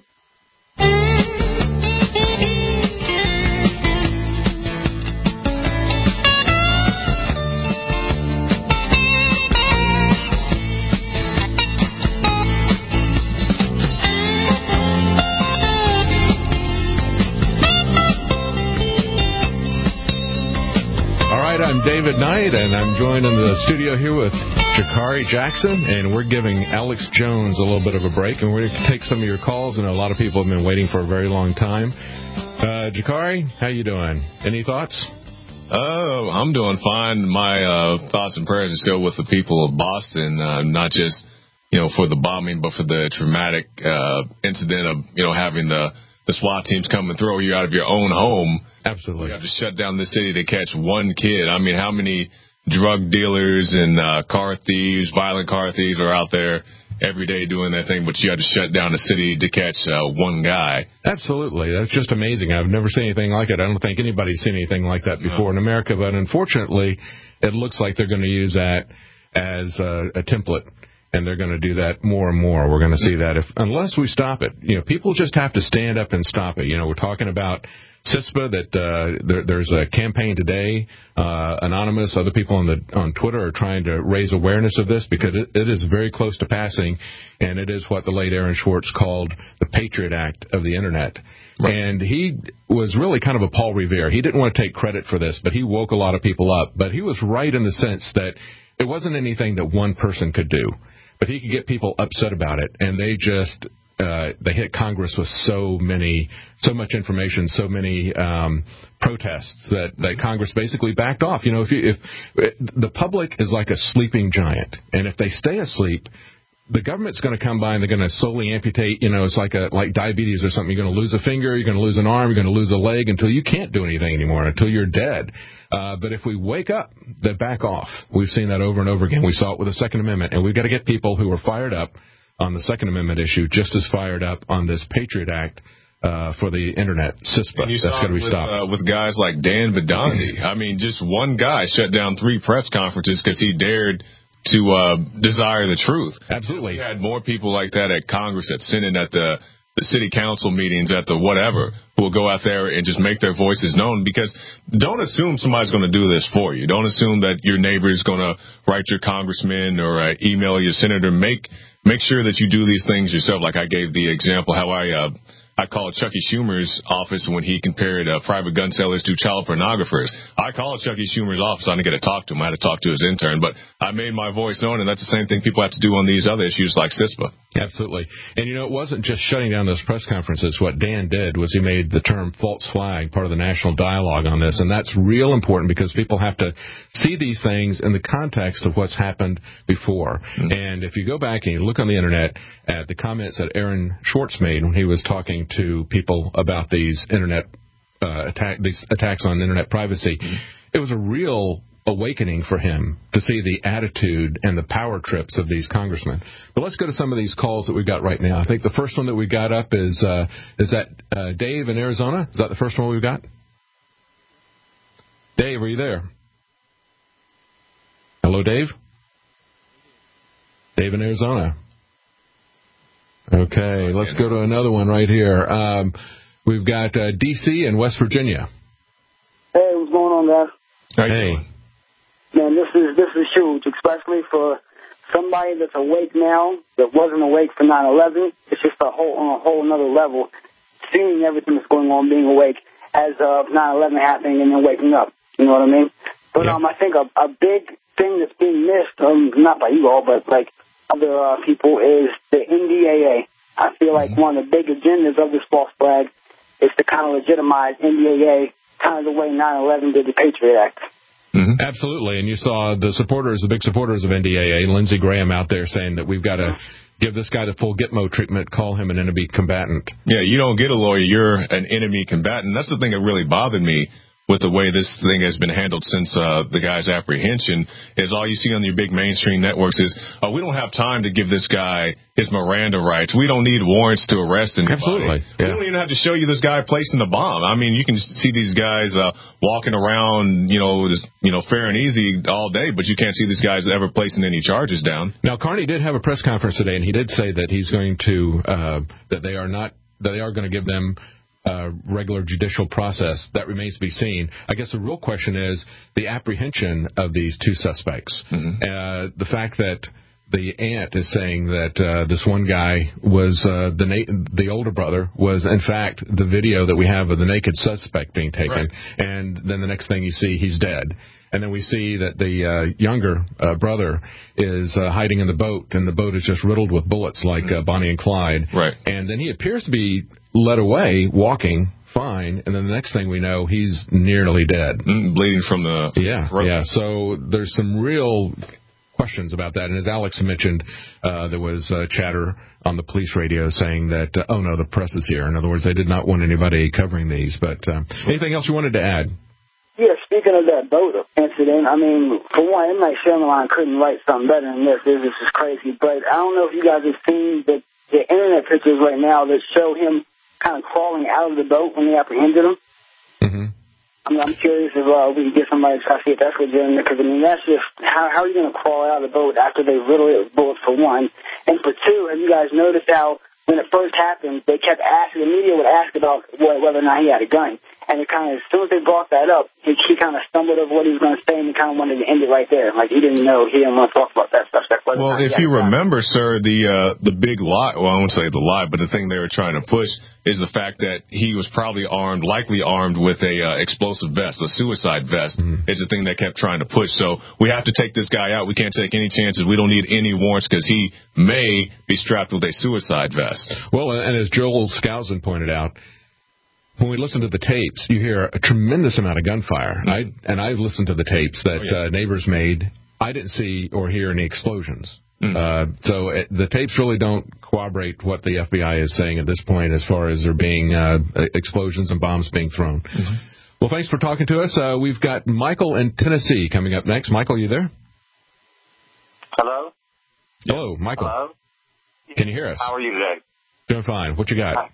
I'm David Knight, and I'm joined in the studio here with Jakari Jackson, and we're giving Alex Jones a little bit of a break, and we're going to take some of your calls. I know a lot of people have been waiting for a very long time. Uh, Jakari, how you doing? Any thoughts? Oh, uh, I'm doing fine. My uh, thoughts and prayers are still with the people of Boston, uh, not just, you know, for the bombing, but for the traumatic uh, incident of, you know, having the, the SWAT teams come and throw you out of your own home. Absolutely. You have to shut down the city to catch one kid. I mean, how many drug dealers and uh, car thieves, violent car thieves are out there every day doing their thing, but you have to shut down the city to catch uh, one guy. Absolutely. That's just amazing. I've never seen anything like it. I don't think anybody's seen anything like that before no. in America, but unfortunately, it looks like they're going to use that as a, a template and they're going to do that more and more. We're going to see that if unless we stop it. You know, people just have to stand up and stop it. You know, we're talking about CISPA, that uh, there, there's a campaign today. Uh, Anonymous, other people on the on Twitter are trying to raise awareness of this because it, it is very close to passing, and it is what the late Aaron Swartz called the Patriot Act of the Internet. Right. And he was really kind of a Paul Revere. He didn't want to take credit for this, but he woke a lot of people up. But he was right in the sense that it wasn't anything that one person could do, but he could get people upset about it, and they just uh, they hit Congress with so many, so much information, so many um, protests that, that Congress basically backed off. You know, if you, if the public is like a sleeping giant, and if they stay asleep, the government's going to come by and they're going to slowly amputate. You know, it's like a like diabetes or something. You're going to lose a finger, you're going to lose an arm, you're going to lose a leg until you can't do anything anymore, until you're dead. Uh, but if we wake up, they back off. We've seen that over and over again. We saw it with the Second Amendment, and we've got to get people who are fired up on the Second Amendment issue just as fired up on this Patriot Act uh, for the Internet, CISPA. That's got to be with, stopped. Uh, with guys like Dan Bidandi. I mean, just one guy shut down three press conferences because he dared to uh, desire the truth. Absolutely. We had more people like that at Congress, at Senate, at the, the city council meetings, at the whatever, who will go out there and just make their voices known. Because don't assume somebody's going to do this for you. Don't assume that your neighbor is going to write your congressman or uh, email your senator. Make make sure that you do these things yourself. Like I gave the example how I uh, I called Chucky Schumer's office when he compared uh, private gun sellers to child pornographers. I called Chucky Schumer's office. I didn't get to talk to him. I had to talk to his intern. But I made my voice known, and that's the same thing people have to do on these other issues like CISPA. Absolutely. And, you know, it wasn't just shutting down those press conferences. What Dan did was he made the term false flag part of the national dialogue on this, and that's real important because people have to see these things in the context of what's happened before. Mm-hmm. And if you go back and you look on the Internet at the comments that Aaron Swartz made when he was talking to people about these Internet uh, attack, these attacks on Internet privacy, mm-hmm. it was a real awakening for him to see the attitude and the power trips of these congressmen. But let's go to some of these calls that we've got right now. I think the first one that we got up is uh, is that uh, Dave in Arizona? Is that the first one we've got? Dave, are you there? Hello, Dave? Dave in Arizona. Okay, let's go to another one right here. Um, we've got uh, D C and West Virginia. Hey, what's going on, guys? How you doing? Man, this is this is huge, especially for somebody that's awake now that wasn't awake for nine eleven. It's just a whole on a whole another level, seeing everything that's going on, being awake as of nine eleven happening, and then waking up. You know what I mean? But yeah. um, I think a, a big thing that's being missed, um, not by you all, but like other uh, people, is the N D A A. I feel like mm-hmm. one of the big agendas of this false flag is to kind of legitimize N D A A, kind of the way nine eleven did the Patriot Act. Mm-hmm. Absolutely, and you saw the supporters, the big supporters of N D A A, Lindsey Graham out there saying that we've got to give this guy the full Gitmo treatment, call him an enemy combatant. Yeah, you don't get a lawyer, you're an enemy combatant. That's the thing that really bothered me with the way this thing has been handled since uh, the guy's apprehension, is all you see on your big mainstream networks is, oh, we don't have time to give this guy his Miranda rights. We don't need warrants to arrest anybody. Absolutely. Yeah. We don't even have to show you this guy placing the bomb. I mean, you can see these guys uh, walking around, you know, just, you know, fair and easy all day, but you can't see these guys ever placing any charges down. Now, Carney did have a press conference today, and he did say that he's going to, uh, that they are not, that they are going to give them Uh, regular judicial process. That remains to be seen. I guess the real question is the apprehension of these two suspects. Mm-hmm. Uh, the fact that the aunt is saying that uh, this one guy was uh, the na- the older brother was in fact the video that we have of the naked suspect being taken, right. And then the next thing you see, he's dead. And then we see that the uh, younger uh, brother is uh, hiding in the boat, and the boat is just riddled with bullets like uh, Bonnie and Clyde. Right. And then he appears to be led away, walking fine, and then the next thing we know, he's nearly dead. Mm, bleeding from the yeah, throat. Yeah, so there's some real questions about that. And as Alex mentioned, uh, there was uh, chatter on the police radio saying that, uh, oh, no, the press is here. In other words, they did not want anybody covering these. But uh, anything else you wanted to add? Yeah, speaking of that boat incident, I mean, for one, M. Night Shyamalan couldn't write something better than this. This is crazy. But I don't know if you guys have seen the, the Internet pictures right now that show him kind of crawling out of the boat when they apprehended him. Mm-hmm. I I mean, I'm curious if uh, we can get somebody to try to see if that's legitimate, because, I mean, that's just, how, how are you going to crawl out of the boat after they riddle it with bullets, for one? And for two, have you guys noticed how when it first happened, they kept asking, the media would ask about what, whether or not he had a gun. And it kind of, as soon as they brought that up, he, he kind of stumbled over what he was going to say, and he kind of wanted to end it right there. Like, he didn't know, he didn't want to talk about that stuff. That well, if you remember, sir, the uh, the big lie, well, I won't say the lie, but the thing they were trying to push is the fact that he was probably armed, likely armed with a uh, explosive vest, a suicide vest, mm-hmm. is the thing they kept trying to push. So we have to take this guy out. We can't take any chances. We don't need any warrants because he may be strapped with a suicide vest. Well, and as Joel Skousen pointed out, when we listen to the tapes, you hear a tremendous amount of gunfire. Mm-hmm. I, and I've listened to the tapes that oh, yeah. uh, neighbors made. I didn't see or hear any explosions. Mm-hmm. Uh, so it, the tapes really don't corroborate what the F B I is saying at this point as far as there being uh, explosions and bombs being thrown. Mm-hmm. Well, thanks for talking to us. Uh, we've got Michael in Tennessee coming up next. Michael, you there? Hello? Hello, Michael. Hello? Can you hear us? How are you today? Doing fine. What you got? Hi.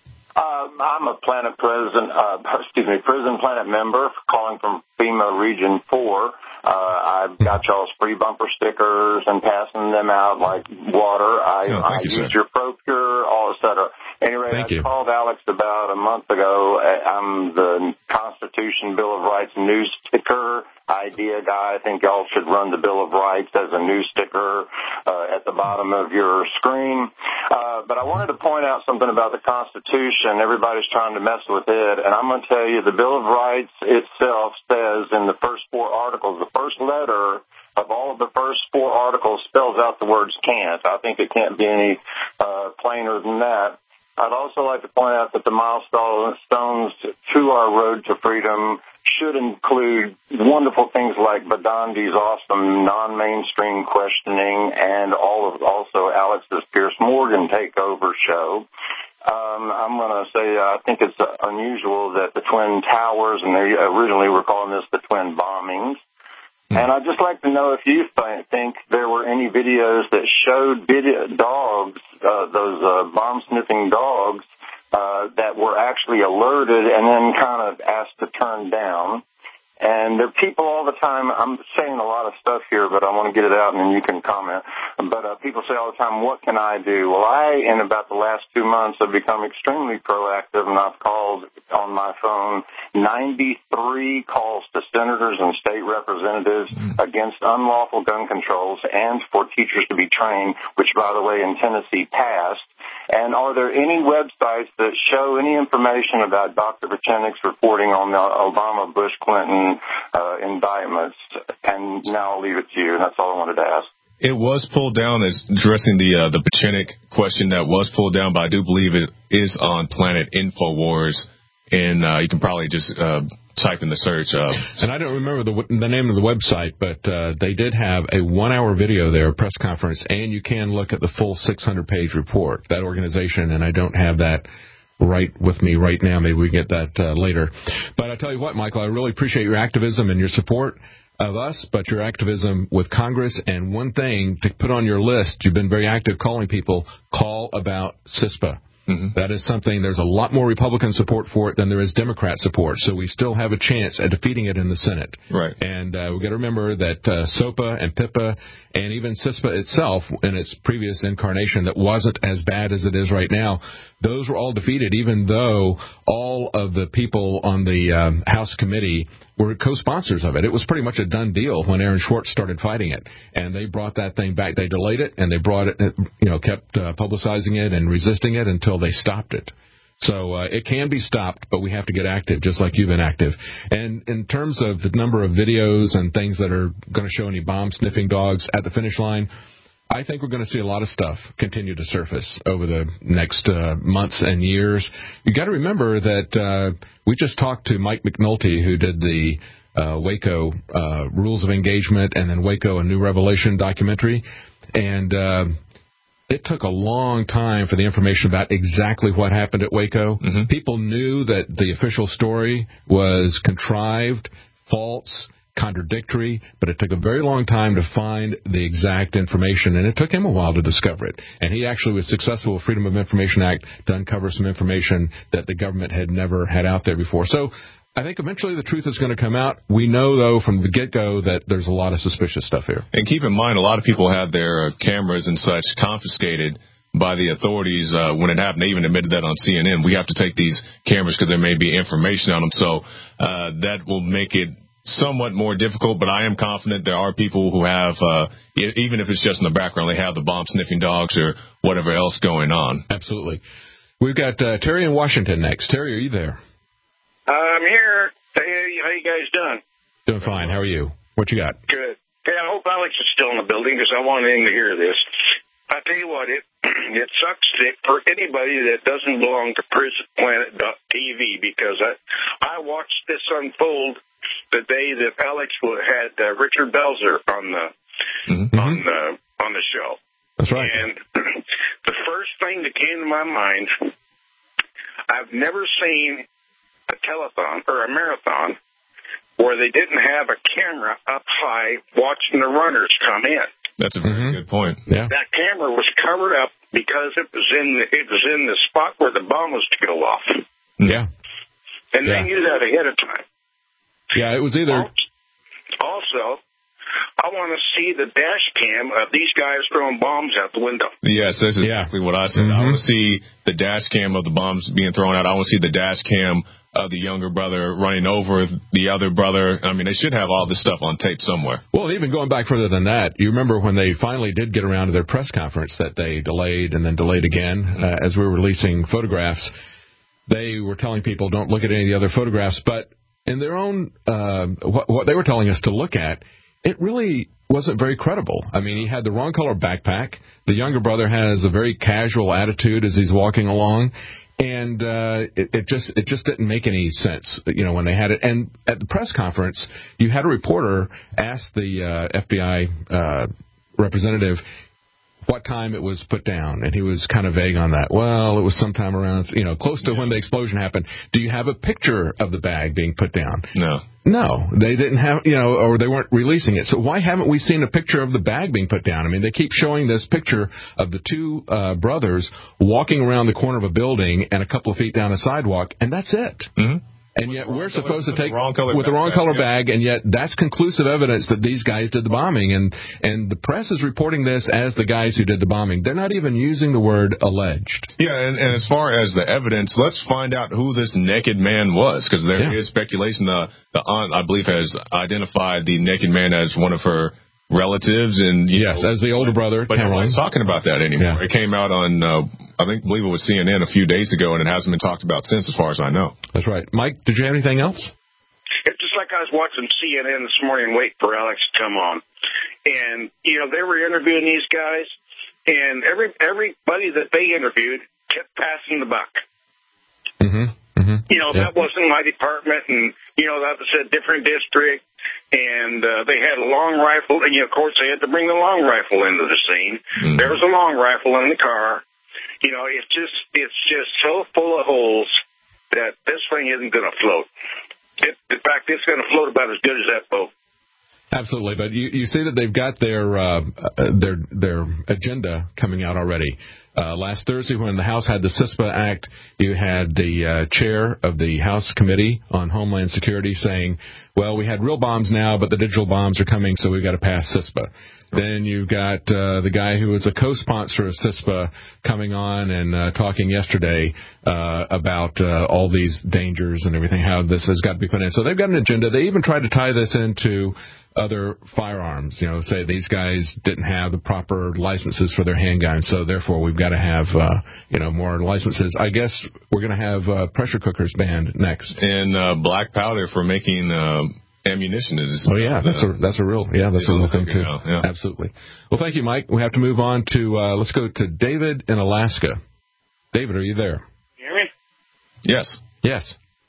Um, I'm a Planet Prison, uh, excuse me, Prison Planet member calling from FEMA Region four. Uh, I've got y'all's free bumper stickers and passing them out like water. I, oh, I you, use sir. your ProCure, all et cetera. Anyway, Thank I you. called Alex about a month ago. I'm the Constitution Bill of Rights news sticker idea guy. I think y'all should run the Bill of Rights as a news sticker uh, at the bottom of your screen. Uh, but I wanted to point out something about the Constitution. Everybody's trying to mess with it, and I'm going to tell you the Bill of Rights itself says in the first four articles, the first letter of all of the first four articles spells out the words can't. I think it can't be any uh, plainer than that. I'd also like to point out that the milestones to our road to freedom should include wonderful things like Badandi's awesome non-mainstream questioning and all of also Alex's Pierce Morgan takeover show. Um, I'm going to say uh, I think it's unusual that the Twin Towers, and they originally were calling this the Twin Bombings. And I'd just like to know if you th- think there were any videos that showed video- dogs, uh, those uh, bomb-sniffing dogs, uh, that were actually alerted and then kind of asked to turn down. And there are people all the time, I'm saying a lot of stuff here, but I want to get it out and then you can comment. But uh, people say all the time, what can I do? Well, I, in about the last two months, have become extremely proactive, and I've called on my phone ninety-three calls to senators and state representatives mm. against unlawful gun controls and for teachers to be trained, which, by the way, in Tennessee passed. And are there any websites that show any information about Doctor Pachenik's reporting on the Obama, Bush, Clinton uh, indictments? And now I'll leave it to you, and that's all I wanted to ask. It was pulled down as addressing the uh, the Pachenik question that was pulled down, but I do believe it is on Planet Infowars, and uh, you can probably just uh, type in the search. Uh, and I don't remember the the name of the website, but uh, they did have a one-hour video there, a press conference, and you can look at the full six hundred page report, that organization, and I don't have that right with me right now. Maybe we get that uh, later. But I tell you what, Michael, I really appreciate your activism and your support of us, but your activism with Congress. And one thing to put on your list, you've been very active calling people, call about CISPA. Mm-hmm. That is something, there's a lot more Republican support for it than there is Democrat support, so we still have a chance at defeating it in the Senate. Right. And uh, we've got to remember that uh, SOPA and PIPA and even CISPA itself in its previous incarnation that wasn't as bad as it is right now, those were all defeated, even though all of the people on the um, House committee were co-sponsors of it. It was pretty much a done deal when Aaron Schwartz started fighting it, and they brought that thing back. They delayed it, and they brought it, you know, kept uh, publicizing it and resisting it until they stopped it. So uh, it can be stopped, but we have to get active, just like you've been active. And in terms of the number of videos and things that are going to show any bomb-sniffing dogs at the finish line, I think we're going to see a lot of stuff continue to surface over the next uh, months and years. You got to remember that uh, we just talked to Mike McNulty, who did the uh, Waco uh, Rules of Engagement and then Waco A New Revelation documentary, and uh, it took a long time for the information about exactly what happened at Waco. Mm-hmm. People knew that the official story was contrived, false, contradictory, but it took a very long time to find the exact information, and it took him a while to discover it. And he actually was successful with Freedom of Information Act to uncover some information that the government had never had out there before. So I think eventually the truth is going to come out. We know, though, from the get-go that there's a lot of suspicious stuff here. And keep in mind, a lot of people had their cameras and such confiscated by the authorities uh, when it happened. They even admitted that on C N N. We have to take these cameras because there may be information on them. So uh, that will make it somewhat more difficult, but I am confident there are people who have, uh, even if it's just in the background, they have the bomb-sniffing dogs or whatever else going on. Absolutely. We've got uh, Terry in Washington next. Terry, are you there? I'm here. Hey, how you guys doing? Doing fine. How are you? What you got? Good. Hey, I hope Alex is still in the building because I want him to hear this. I tell you what, it it sucks for anybody that doesn't belong to prison planet dot T V because I I watched this unfold the day that Alex had uh, Richard Belzer on the mm-hmm. on the on the show. That's right. And the first thing that came to my mind, I've never seen a telethon or a marathon where they didn't have a camera up high watching the runners come in. That's a very mm-hmm. good point. Yeah. That camera was covered up because it was in the, it was in the spot where the bomb was to go off. Yeah. And yeah. they knew that ahead of time. Yeah, it was either. Also, I want to see the dash cam of these guys throwing bombs out the window. Yes, that's exactly yeah. what I said. Mm-hmm. I want to see the dash cam of the bombs being thrown out. I want to see the dash cam of the younger brother running over the other brother. I mean, they should have all this stuff on tape somewhere. Well, even going back further than that, you remember when they finally did get around to their press conference that they delayed and then delayed again mm-hmm. uh, as we were releasing photographs, they were telling people don't look at any of the other photographs, but in their own, uh, what, what they were telling us to look at, it really wasn't very credible. I mean, he had the wrong color backpack. The younger brother has a very casual attitude as he's walking along. And uh, it, it just it just didn't make any sense, you know, when they had it. And at the press conference, you had a reporter ask the uh, F B I uh, representative what time it was put down, and he was kind of vague on that. Well, it was sometime around, you know, close to yeah. when the explosion happened. Do you have a picture of the bag being put down? No. No, they didn't have, you know, or they weren't releasing it. So why haven't we seen a picture of the bag being put down? I mean, they keep showing this picture of the two uh, brothers walking around the corner of a building and a couple of feet down a sidewalk, and that's it. Mm-hmm. And yet we're supposed to take, with with the wrong color bag, bag, and yet that's conclusive evidence that these guys did the bombing. And, and the press is reporting this as the guys who did the bombing. They're not even using the word alleged. Yeah, and, and as far as the evidence, let's find out who this naked man was, because there yeah. is speculation. The, the aunt, I believe, has identified the naked man as one of her relatives. And yes, know, as the older brother. But nobody's talking about that anymore. Yeah. It came out on, uh, I think, believe it was C N N a few days ago, and it hasn't been talked about since, as far as I know. That's right. Mike, did you have anything else? It's just like I was watching C N N this morning, waiting for Alex to come on. And, you know, they were interviewing these guys, and every everybody that they interviewed kept passing the buck. Mm-hmm. Mm-hmm. You know, yeah. that wasn't my department, and, you know, that was a different district, and uh, they had a long rifle, and, you know, of course, they had to bring the long rifle into the scene. Mm-hmm. There was a long rifle in the car. You know, it's just, it's just so full of holes that this thing isn't going to float. It, in fact, it's going to float about as good as that boat. Absolutely, but you, you see that they've got their uh, their their agenda coming out already. Uh, last Thursday, when the House had the CISPA Act, you had the uh, chair of the House Committee on Homeland Security saying, well, we had real bombs now, but the digital bombs are coming, so we've got to pass CISPA. Then you've got uh, the guy who was a co-sponsor of CISPA coming on and uh, talking yesterday uh, about uh, all these dangers and everything, how this has got to be put in. So they've got an agenda. They even tried to tie this into other firearms, you know, say these guys didn't have the proper licenses for their handguns, so therefore we've got to have, uh, you know, more licenses. I guess we're going to have uh, pressure cookers banned next. And uh, black powder for making uh, ammunition is. Oh yeah, that's a that's a real yeah that's a real thing too. Out, yeah. Absolutely. Well, thank you, Mike. We have to move on to uh, let's go to David in Alaska. David, are you there? You hear me? Yes. Yes.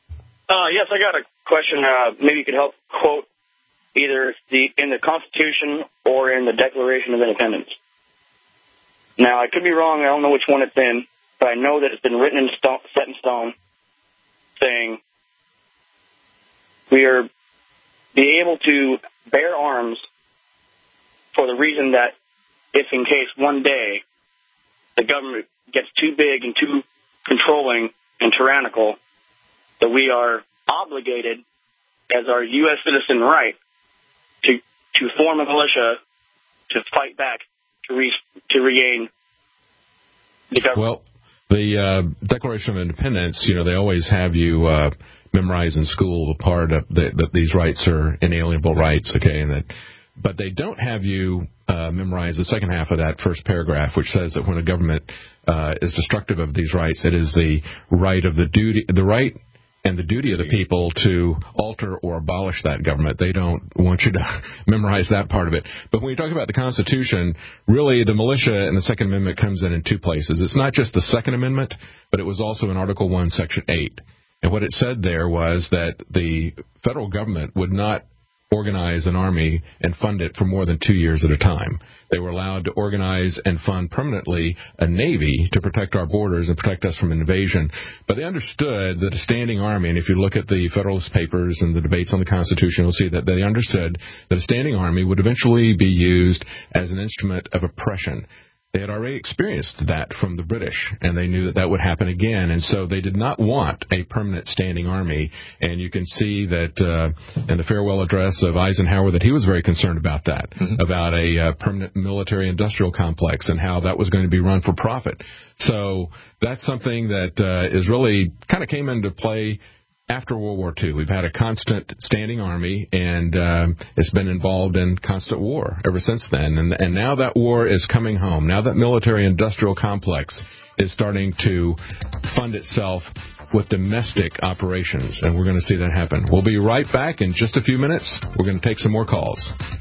Uh, yes, I got a question. Uh, maybe you could help quote either the in the Constitution or in the Declaration of Independence. Now, I could be wrong. I don't know which one it's in, but I know that it's been written in stone, set in stone, saying we are be able to bear arms for the reason that if in case one day the government gets too big and too controlling and tyrannical, that we are obligated as our U S citizen right to to form a militia to fight back, to re, to regain the government. Well, the uh, Declaration of Independence, you know, they always have you uh, memorize in school the part of the, that these rights are inalienable rights, okay, and that, but they don't have you uh, memorize the second half of that first paragraph, which says that when a government uh, is destructive of these rights, it is the right of the duty, the right and the duty of the people to alter or abolish that government. They don't want you to memorize that part of it. But when you talk about the Constitution, really the militia in the Second Amendment comes in in two places. It's not just the Second Amendment, but it was also in Article one, Section eight. And what it said there was that the federal government would not organize an army and fund it for more than two years at a time. They were allowed to organize and fund permanently a navy to protect our borders and protect us from invasion. But they understood that a standing army, and if you look at the Federalist Papers and the debates on the Constitution, you'll see that they understood that a standing army would eventually be used as an instrument of oppression. They had already experienced that from the British, and they knew that that would happen again, and so they did not want a permanent standing army. And you can see that uh, in the farewell address of Eisenhower that he was very concerned about that, mm-hmm. about a uh, permanent military-industrial complex and how that was going to be run for profit. So that's something that uh, is really kind of came into play after World War Two. We've had a constant standing army, and um, it's been involved in constant war ever since then. And, and now that war is coming home. Now that military-industrial complex is starting to fund itself with domestic operations, and we're going to see that happen. We'll be right back in just a few minutes. We're going to take some more calls.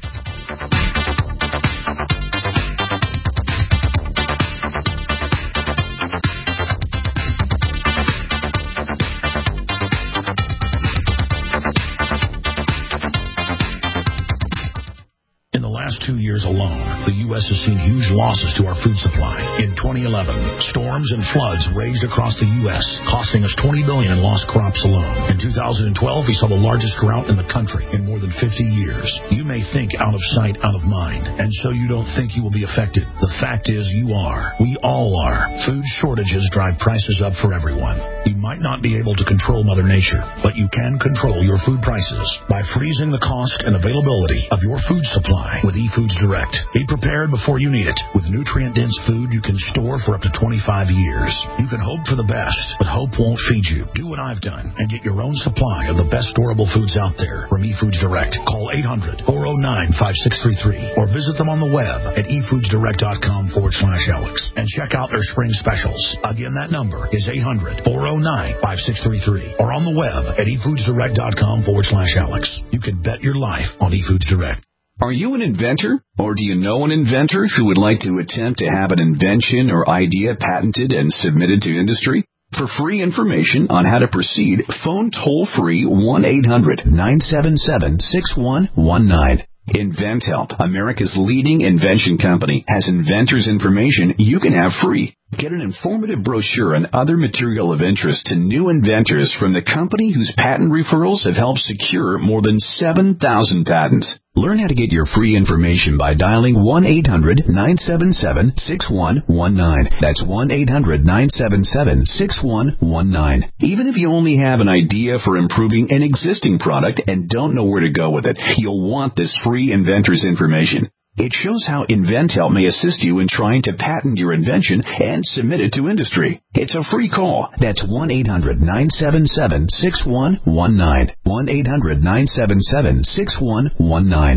Two years alone, the U S has seen huge losses to our food supply. In twenty eleven, storms and floods raged across the U S, costing us twenty billion dollars in lost crops alone. In two thousand twelve, we saw the largest drought in the country in more than fifty years. You may think out of sight, out of mind, and so you don't think you will be affected. The fact is you are. We all are. Food shortages drive prices up for everyone. You might not be able to control Mother Nature, but you can control your food prices by freezing the cost and availability of your food supply with eFoods Direct. Be prepared before you need it. With nutrient-dense food you can store for up to twenty-five years. You can hope for the best, but hope won't feed you. Do what I've done and get your own supply of the best storable foods out there from eFoods Direct. Call eight hundred, four oh nine, five six three three or visit them on the web at efoodsdirect.com forward slash Alex and check out their spring specials. Again, that number is eight hundred, four oh nine, five six three three or on the web at efoodsdirect.com forward slash Alex. You can bet your life on eFoods Direct. Are you an inventor, or do you know an inventor who would like to attempt to have an invention or idea patented and submitted to industry? For free information on how to proceed, phone toll-free one eight hundred, nine seven seven, six one one nine. InventHelp, America's leading invention company, has inventors' information you can have free. Get an informative brochure and other material of interest to new inventors from the company whose patent referrals have helped secure more than seven thousand patents. Learn how to get your free information by dialing one eight hundred, nine seven seven, six one one nine. That's one eight hundred, nine seven seven, six one one nine. Even if you only have an idea for improving an existing product and don't know where to go with it, you'll want this free inventor's information. It shows how InventHelp may assist you in trying to patent your invention and submit it to industry. It's a free call. That's one eight hundred, nine seven seven, six one one nine. one eight hundred, nine seven seven, six one one nine.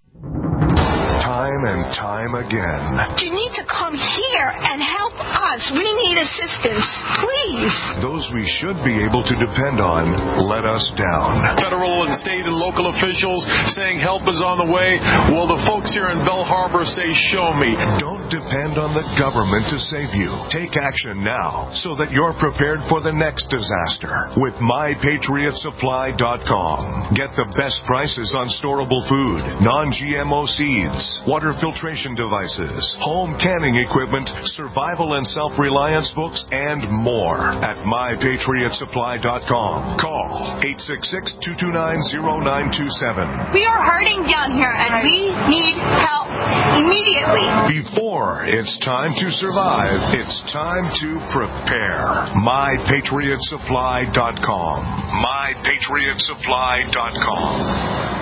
Time and time again. You need to come here and help us. We need assistance, please. Those we should be able to depend on let us down. Federal and state and local officials saying help is on the way. Well, the folks here in Bell Harbor say, show me. Don't depend on the government to save you. Take action now so that you're prepared for the next disaster with my patriot supply dot com. Get the best prices on storable food, non-G M O seeds, water filtration devices, home canning equipment, survival and self self-reliance books, and more at my patriot supply dot com. Call eight six six, two two nine, zero nine two seven. We are hurting down here, and we need help immediately. Before it's time to survive, it's time to prepare. my patriot supply dot com. my patriot supply dot com.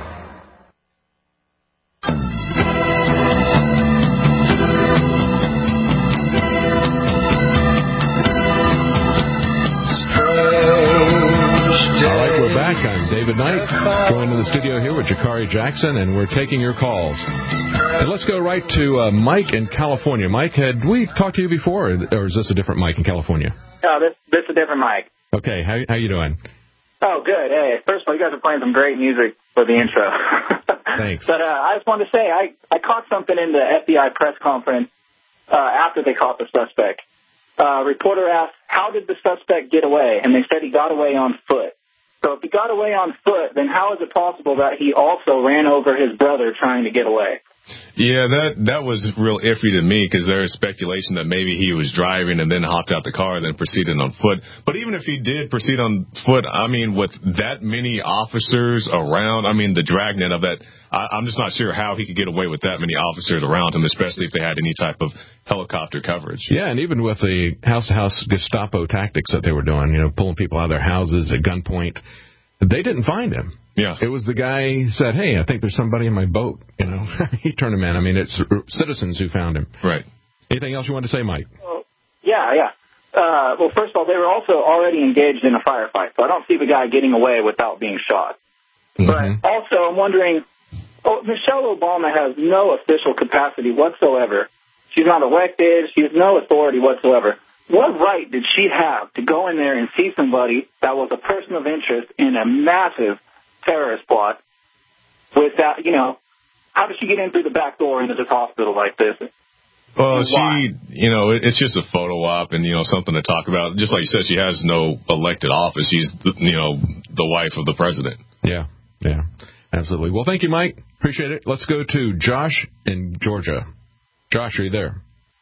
Back. I'm David Knight, going to the studio here with Jakari Jackson, and we're taking your calls. And let's go right to uh, Mike in California. Mike, had we talked to you before, or is this a different Mike in California? No, this this is a different Mike. Okay, how how you doing? Oh, good. Hey, first of all, you guys are playing some great music for the intro. Thanks. But uh, I just wanted to say, I, I caught something in the F B I press conference uh, after they caught the suspect. Uh, reporter asked, how did the suspect get away? And they said he got away on foot. So if he got away on foot, then how is it possible that he also ran over his brother trying to get away? Yeah, that that was real iffy to me because there is speculation that maybe he was driving and then hopped out the car and then proceeded on foot. But even if he did proceed on foot, I mean, with that many officers around, I mean, the dragnet of that, I, I'm just not sure how he could get away with that many officers around him, especially if they had any type of helicopter coverage. Yeah, and even with the house-to-house Gestapo tactics that they were doing, you know, pulling people out of their houses at gunpoint, they didn't find him. Yeah. It was the guy who said, hey, I think there's somebody in my boat. You know, he turned him in. I mean, it's citizens who found him. Right. Anything else you want to say, Mike? Well, yeah, yeah. Uh, well, first of all, they were also already engaged in a firefight, so I don't see the guy getting away without being shot. Mm-hmm. But also, I'm wondering, oh, Michelle Obama has no official capacity whatsoever. She's not elected. She has no authority whatsoever. What right did she have to go in there and see somebody that was a person of interest in a massive terrorist plot without, you know, how did she get in through the back door into this hospital like this? Well, she, you know, it's just a photo op and, you know, something to talk about. Just like you said, she has no elected office. She's, you know, the wife of the president. Yeah, yeah, absolutely. Well, thank you, Mike. Appreciate it. Let's go to Josh in Georgia. Josh, are you there?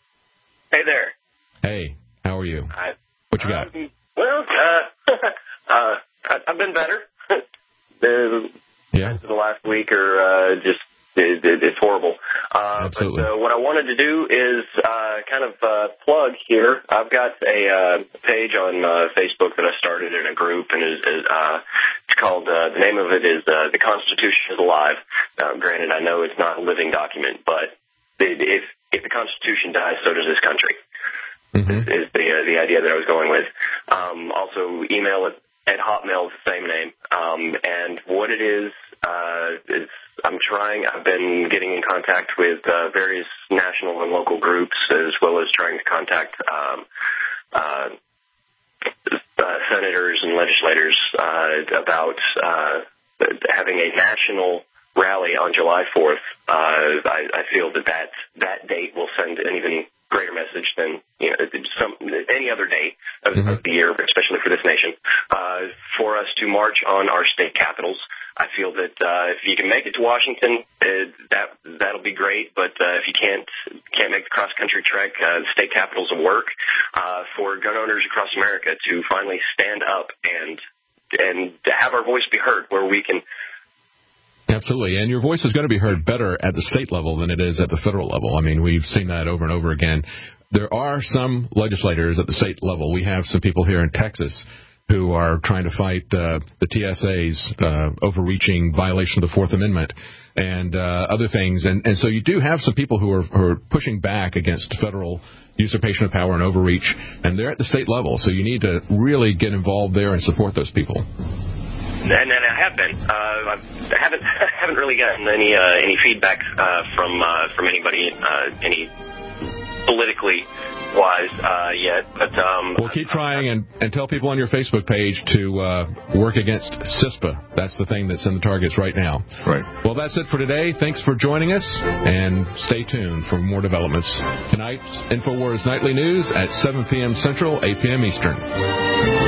Hey there. Hey, how are you? I, what you got? Um, well, uh, uh, I've been better. the, yeah. The last week or uh, just it, it, it's horrible. Uh, Absolutely. But uh, what I wanted to do is uh, kind of uh, plug here. I've got a uh, page on uh, Facebook that I started in a group, and is, is, uh, it's called. Uh, the name of it is uh, "The Constitution is Alive." Now, granted, I know it's not a living document, but it, if if the Constitution dies, so does this country. Mm-hmm. Is the uh, the idea that I was going with. Um, also, email it at Hotmail, the same name. Um, and what it is uh, is I'm trying. I've been getting in contact with uh, various national and local groups, as well as trying to contact um, uh, uh, senators and legislators uh, about uh, having a national rally on July fourth. Uh, I, I feel that, that that date will send an even greater message than you know some any other day of, mm-hmm. of the year, especially for this nation, uh, for us to march on our state capitals. I feel that uh, if you can make it to Washington, uh, that that'll be great. But uh, if you can't can't make the cross country trek, uh, the state capitals will work uh, for gun owners across America to finally stand up and and to have our voice be heard, where we can. Absolutely, and your voice is going to be heard better at the state level than it is at the federal level. I mean, we've seen that over and over again. There are some legislators at the state level. We have some people here in Texas who are trying to fight uh, the T S A's uh, overreaching violation of the Fourth Amendment and uh, other things. And, and so you do have some people who are, who are pushing back against federal usurpation of power and overreach, and they're at the state level. So you need to really get involved there and support those people. And, and I have been. Uh, I haven't haven't really gotten any uh, any feedback uh, from uh, from anybody, uh, any politically wise uh, yet. But um, well, keep trying and, and tell people on your Facebook page to uh, work against CISPA. That's the thing that's in the targets right now. Right. Well, that's it for today. Thanks for joining us, and stay tuned for more developments. Tonight's InfoWars Nightly News at seven p.m. Central, eight p.m. Eastern.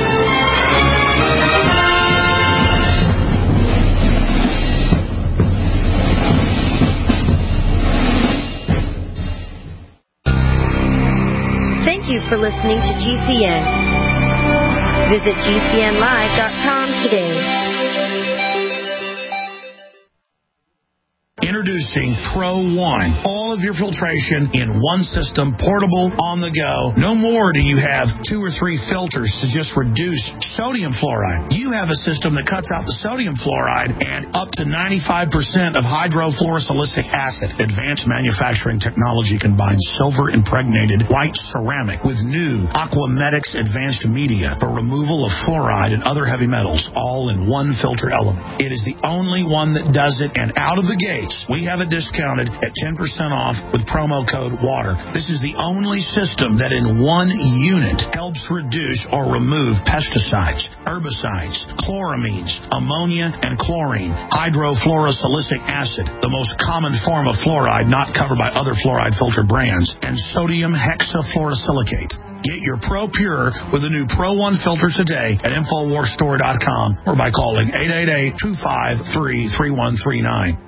Thank listening to G C N. Visit G C N live dot com today. Introducing Pro One. All of your filtration in one system, portable, on the go. No more do you have two or three filters to just reduce sodium fluoride. You have a system that cuts out the sodium fluoride and up to ninety-five percent of hydrofluorosilicic acid. Advanced manufacturing technology combines silver-impregnated white ceramic with new Aquamedics advanced media for removal of fluoride and other heavy metals, all in one filter element. It is the only one that does it, and out of the gates, we have it discounted at ten percent off with promo code WATER. This is the only system that in one unit helps reduce or remove pesticides, herbicides, chloramines, ammonia, and chlorine, hydrofluorosilicic acid, the most common form of fluoride not covered by other fluoride filter brands, and sodium hexafluorosilicate. Get your Pro Pure with the new Pro One filter today at Infowars Store dot com or by calling eight eight eight, two five three, three one three nine.